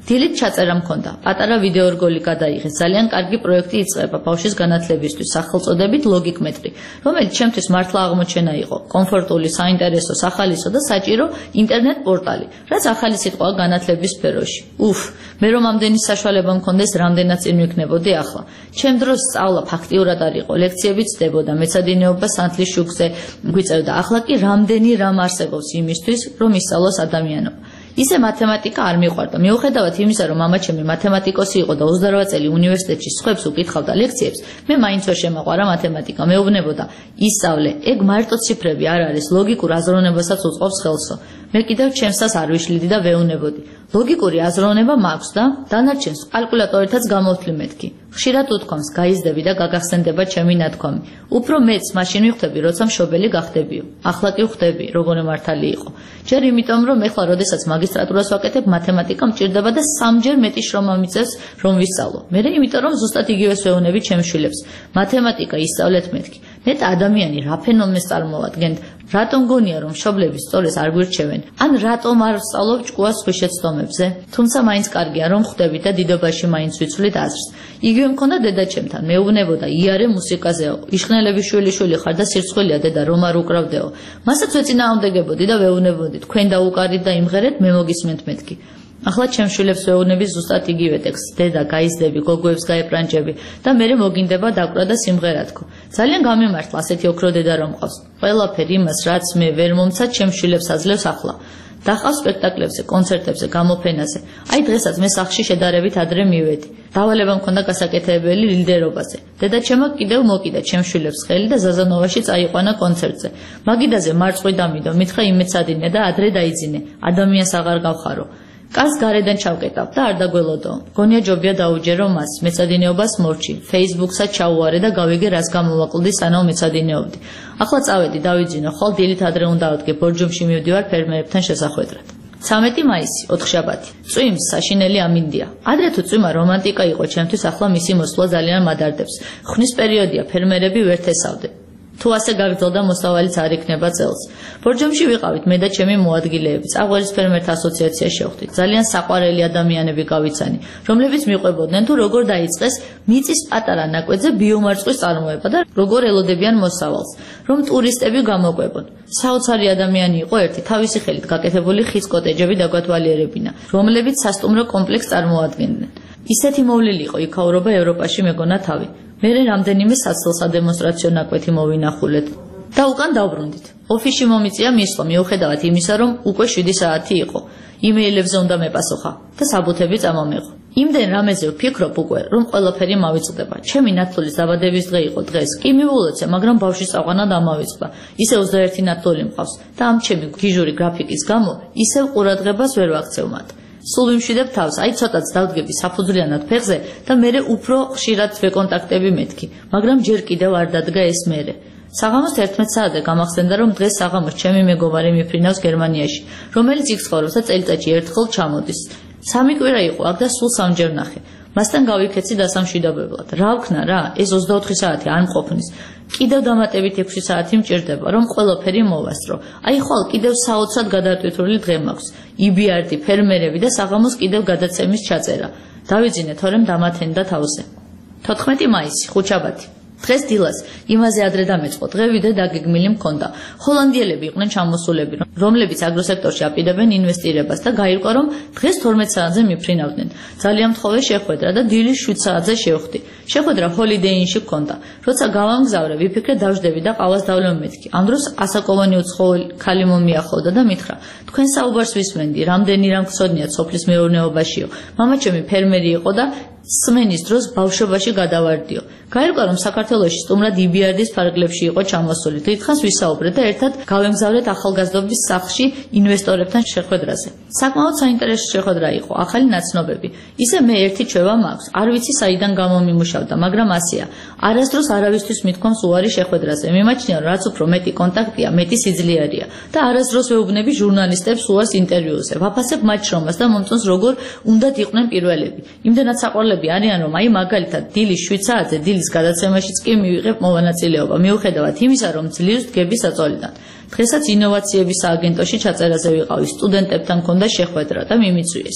დილით ჩაწერა მქონდა. პატარა ვიდეორგოლი გადაიღეს. ძალიან კარგი პროექტი იწყება ბავშვის განათლებისთვის, სახელწოდებით ლოგიკმეტრი, რომელიც ჩემთვის მართლა აღმოჩენა იყო. კომფორტული, საინტერესო, სახალისო და საჭირო ინტერნეტ პორტალი, რაც ახალი სიტყვაა განათლების სფეროში. უფ, მე რომ ამდენი საშუალება მქონდეს, რამდენად წინ ვიქნებოდი ახლა. ჩემ დროს სწავლა ფაქტიურად არ იყო, ლექციები ცდებოდა, მეცადინეობა სანთლის შუქზე გვიწევდა. ახლა კი რამდენი რამ არსებობს იმისთვის, რომ ისწავლოს ადამიანობა. ისე მათემატიკა არ მიყვარდა. მიუხედავად იმისა, რომ მამა ჩემი მათემატიკოსი იყო და ოცდარვა წელი უნივერსიტეტში სხვებს უკითხავდა ლექციებს, მე მაინც ვერ შემაყვარა მათემატიკა. მეუბნებოდა, ისწავლე, ეგ მარტო ციფრები არ არის, ლოგიკურ აზროვნებასაც უწყობს ხელსო. მე კიდევ ჩემსას არ ვიშლიდი და ვეუნებოდი. ლოგიკური აზროვნება მაქვს და დანარჩენს კალკულატორითაც გამოვთვლი მეთქი. ხშირად უთქვამს, გაიზრდები და გაგახსენდება ჩემი ნათქვამი. უფრო მეც მაშინ ვხვდები, როცა მშობელი გახდებიო. ახლა კი ვხვდები, როგორი მართალი იყო. ჯერ იმიტომ, რომ ეხლა, როდესაც მაგისტრატურას ვაკეთებ, მათემატიკა მჭირდება და სამჯერ მეტი შრომა მიწევს, რომ ვისწავლო. მერე იმიტომ, რომ ზუსტად იგივეს ვეუნები ჩემს შვილებს. მათემატიკა ისწავლეთ მეთქი. ნეტა ადამიანი რა ფენომენს წარმოადგენთ? რატომ გონია, რომ მშობლები სწორეს არ გვირჩევენ? ან რატომ არ ვსწავლობ ჭკუას ხვიშეცდომებზე? თუმცა მაინც კარგია, რომ ხვდებით და დიდობაში მაინც ვიცვლით აზრს. იგივე მქონდა დედაჩემთან, მეუბნებოდა, იარე მუსიკაზეო, იშხნელების შვილი-შვილი ხარ და სირცხვილია დედა, რომ არ უკრავდეო. მასაც ვეწინააღმდეგებოდი და ვეუბნებოდი, თქვენ დაუკარით და იმღერეთ, მე მოგისმენთ მეთქი. ახლა ჩემ შვილებს ვეუბნები ზუსტად იგივე ტექსტს, დედა, გაიზრდები, გოგოებს გაეპრანჭები და მერე მოგინდება დაკვრა და სიმღერა თქო. ძალიან გამიმართლა ასეთი ოქრო დედა რომ მყავს. ყველაფერი იმას, რაც მე ვერ მომცა, ჩემ შვილებს აძლევს ახლა. დახავს სპექტაკლებზე, კონცერტებზე, გამოფენაზე. აი დღესაც მე სახლში შედარებით ადრე მივედი. დავალება მქონდა გასაკეთებელი ლიდერობაზე. დედა ჩემო კიდევ მოკიდა ჩემ შვილებს ხელი და ზაზანოვაში წაიყვანა კონცერტზე. მაგიდაზე მარწყვი დამიდო, მითხრა იმეცადინე და ადრე დაიძინე. ადამიანს აღარ გავხარო. კაც გარედან ჩავკეტავ და არ დაგველოდო. გონია ჯობია დაუჯერო მას, მეცადინეობას მორჩი, Facebook-საც ჩაუვარე და გავიგე რას გამოვაკლდი სანამ მეცადინეობდი. ახლა წავედი, დავიძინო, ხოლ დილით ადრე უნდა ავდგე, ბორჯომში მივდივარ ფერმერებთან შესახვედრად. ცამეტი მაისი, ოთხშაბათი. წვიმს საშინელი ამინდია. ადრე თუ წვიმა რომანტიკა იყო ჩემთვის, ახლა მისი მოსვლა ძალიან მადარდებს. ხვნის პერიოდია, ფერმერები ვერ თესავდნენ. თუ ასე გაგრძელდა, მოსავალიც არ იქნება წელს. ბორჯომში ვიყავით მე და ჩემი მოადგილეები. წაღვერის ფერმერთა ასოციაცია შევხვდით. ძალიან საყვარელი ადამიანები გავიცანი, რომლებიც მიყვებოდნენ თუ როგორ დაიწყეს მიწის პატარა ნაკვეთზე ბიომარწყვის წარმოება და როგორ ელოდებიან მოსავალს, რომ ტურისტები გამოყვებონ. საოცარი ადამიანი იყო ერთი, თავისი ხელით გაკეთებული ხის კოტეჯები დაგვათვალიერებინა, რომლებიც სასტუმრო კომპლექსს წარმოადგენდნენ. ისეთი მოვლილი იყო იქაურობა ევროპაში მეგონა თავი. მერე რამდენიმე საცდელ-სადემონსტრაციო ნაკვეთი მოვინახულეთ და უკან დავბრუნდით. ოფისში მომიწია მისვლა, მიუხედავად იმისა, რომ უკვე შვიდი საათი იყო. იმეილებზე უნდა მეპასუხა და საბუთები წამომეღო. იმდენ რამეზე ვფიქრობ უკვე, რომ ყველაფერი მავიწყდება. ჩემი ნათლულის დაბადების დღე იყო დღეს. კი მივულოცე, მაგრამ ბავშვის წაყვანა დამავიწყდა. ისე ოცდაერთი ნათლული მყავს და ამ ჩემი გიჟური გრაფიკის გამო ისევ ყურადღებას ვერ ვაქცევ მათ. სულ ვიმშვიდებ თავს, აი ცოტაც დავდგები საფუძვლიანად ფეხზე და მერე უფრო ხშირად ვეკონტაქტები მეთქი, მაგრამ ჯერ კიდევ არ დადგა ეს მერე. საღამოს ერთმეტ საათზე გამახსენდა, რომ დღეს საღამოს ჩემი მეგობარი მიფრინავს გერმანიაში, რომელიც იქ ცხოვრობს და წელიწადში ერთხელ ჩამოდის. სამი კვირა იყო აქ და სულ სამჯერ ნახე. მასთან გავიქეცი დასამშვიდობებლად. რა ვქნა რა, ეს ოცდაოთხი საათი არ მყოფნის. კიდევ დამატებით ექვსი საათი მჭირდება, რომ ყველაფერი მოვასწრო. აი ხვალ კიდევ საოცრად გადატვირთული დღე მაქვს. იბიარდი, ფერმერები და საღამოს კიდევ გადაცემის ჩაწერა. დავიძინე, თორემ დამათენდა თავზე. თოთხმეტი მაისი, ხუთშაბათი. დღეს დილას იმაზე ადრე დამეწყო, დღე ვიდრე დაგეგმილი მქონდა. ჰოლანდიელები იყვნენ ჩამოსულები, რომლებიც აგროსექტორში აპირებენ ინვესტირებას და გაირკვა, რომ დღეს თორმეტ საათზე მიფრინავდნენ. ძალიან მთხოვე შეხვედრა და დილის შვიდ საათზე შევხვდი. შეხვედრა ჰოლიდეინში მქონდა. როცა გავამგზავრე, ვიფიქრე დავждები და ყავას დავლევ მეთქი. ამ დროს ასაკოვანი უცხოელი ქალი მომიახლოვდა და მითხრა: "თქვენ საუბარს ვისმენდი, რამდენი რამ გსოდნიათ სოფლის მეურნეობაშიო. მამა ჩემი ფერმერი იყო და სმენის დროს ბავშვობაში გადავარდიო. გაირკვა, რომ საქართველოში სტუმრად იბიარდის ფარგლებში იყო ჩამოსული. დიდხანს ვისაუბრეთ და ერთად გავემგზავრეთ ახალგაზრდობის სახლში ინვესტორებთან შეხვედრაზე. საკმაოდ საინტერესო შეხვედრა იყო, ახალი ნაცნობები. ისე მე ერთი ჩვევა მაქვს, არ ვიცი საიდან გამომიმუშავდა, მაგრამ ასეა. არასდროს არავისთვის მithქვამს უარი შეხვედრაზე. მიმაჩნია, რომ რაც უფრო მეტი კონტაქტია, მეტი სიძლიერეა და არასდროს ვეუბნები ჟურნალისტებს უარს ინტერვიუზე. ვაფასებ მათ შრომას და მომწონს როგორ უნდათ იყვნენ პირველები. იმდენად საყვარლები არიან, რომ აი მაგალითად დილის შვიდ საათზე დილის გადაცემაშიც კი მივიღებ მოვანაწილეობა, მიუხედავად იმისა, რომ ძლიერს დგები საწოლიდან. დღესაც ინოვაციების სააგენტოში ჩაწერაზე ვიყავი, სტუდენტებთან მქონდა შეხვედრა და მიმიწვიეს.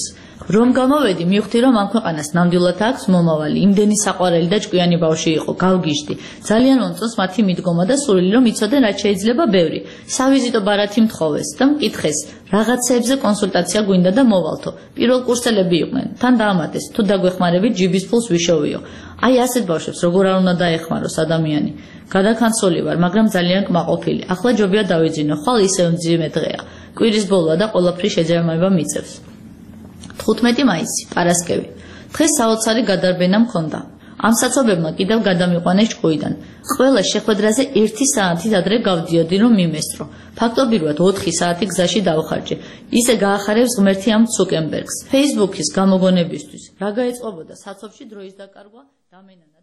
რომ გამოვედი, მივხვდი, რომ ამ ქვეყანას ნამდვილად აქვს მომავალი, იმდენი საყვარელი და ჭკვიანი ბავშვი იყო, გავგიშდი. ძალიან მომწონს მათი მიდგომა და სურვილი, რომ იცოდე, რაც შეიძლება ბევრი. სავიზიტო ბარათი მთხოვეს და მკითხეს, რაღაცეებზე კონსულტაცია გვინდა და მოვალთო. პირველ კურსელები იყვნენ. თან დაამატეს, თუ დაგვეხმარებით, ჯიბის ფულს ვიშოვიო. აი ასეთ ბავშვებს როგორ არ უნდა დაეხმაროს ადამიანი. გადაქანცული ვარ, მაგრამ ძალიან კმაყოფილი. ახლა ჯობია დავიძინო, ხვალ ისევ მძიმე დღეა. კვირის ბოლოა და ყველაფერი შეჯამება მიწევს. თხუთმეტი მაისი, პარასკევი. დღეს საოცარი გადარბენა მქონდა. ამ საცობებმა კიდევ გადამიყვანეს ჭკუიდან. ყველა შეხვედრაზე ერთი საათით ადრე გავდიოდი, რომ მიმესტრო. ფაქტობრივად ოთხი საათი გზაში დავხარჯე. ისე გაახარებს ღმერთი ამ ცუკენბერგს. Facebook-ის გამოგონებისთვის. რა გაეწყობოდა საცობში დროის დაკარგვა, დამენა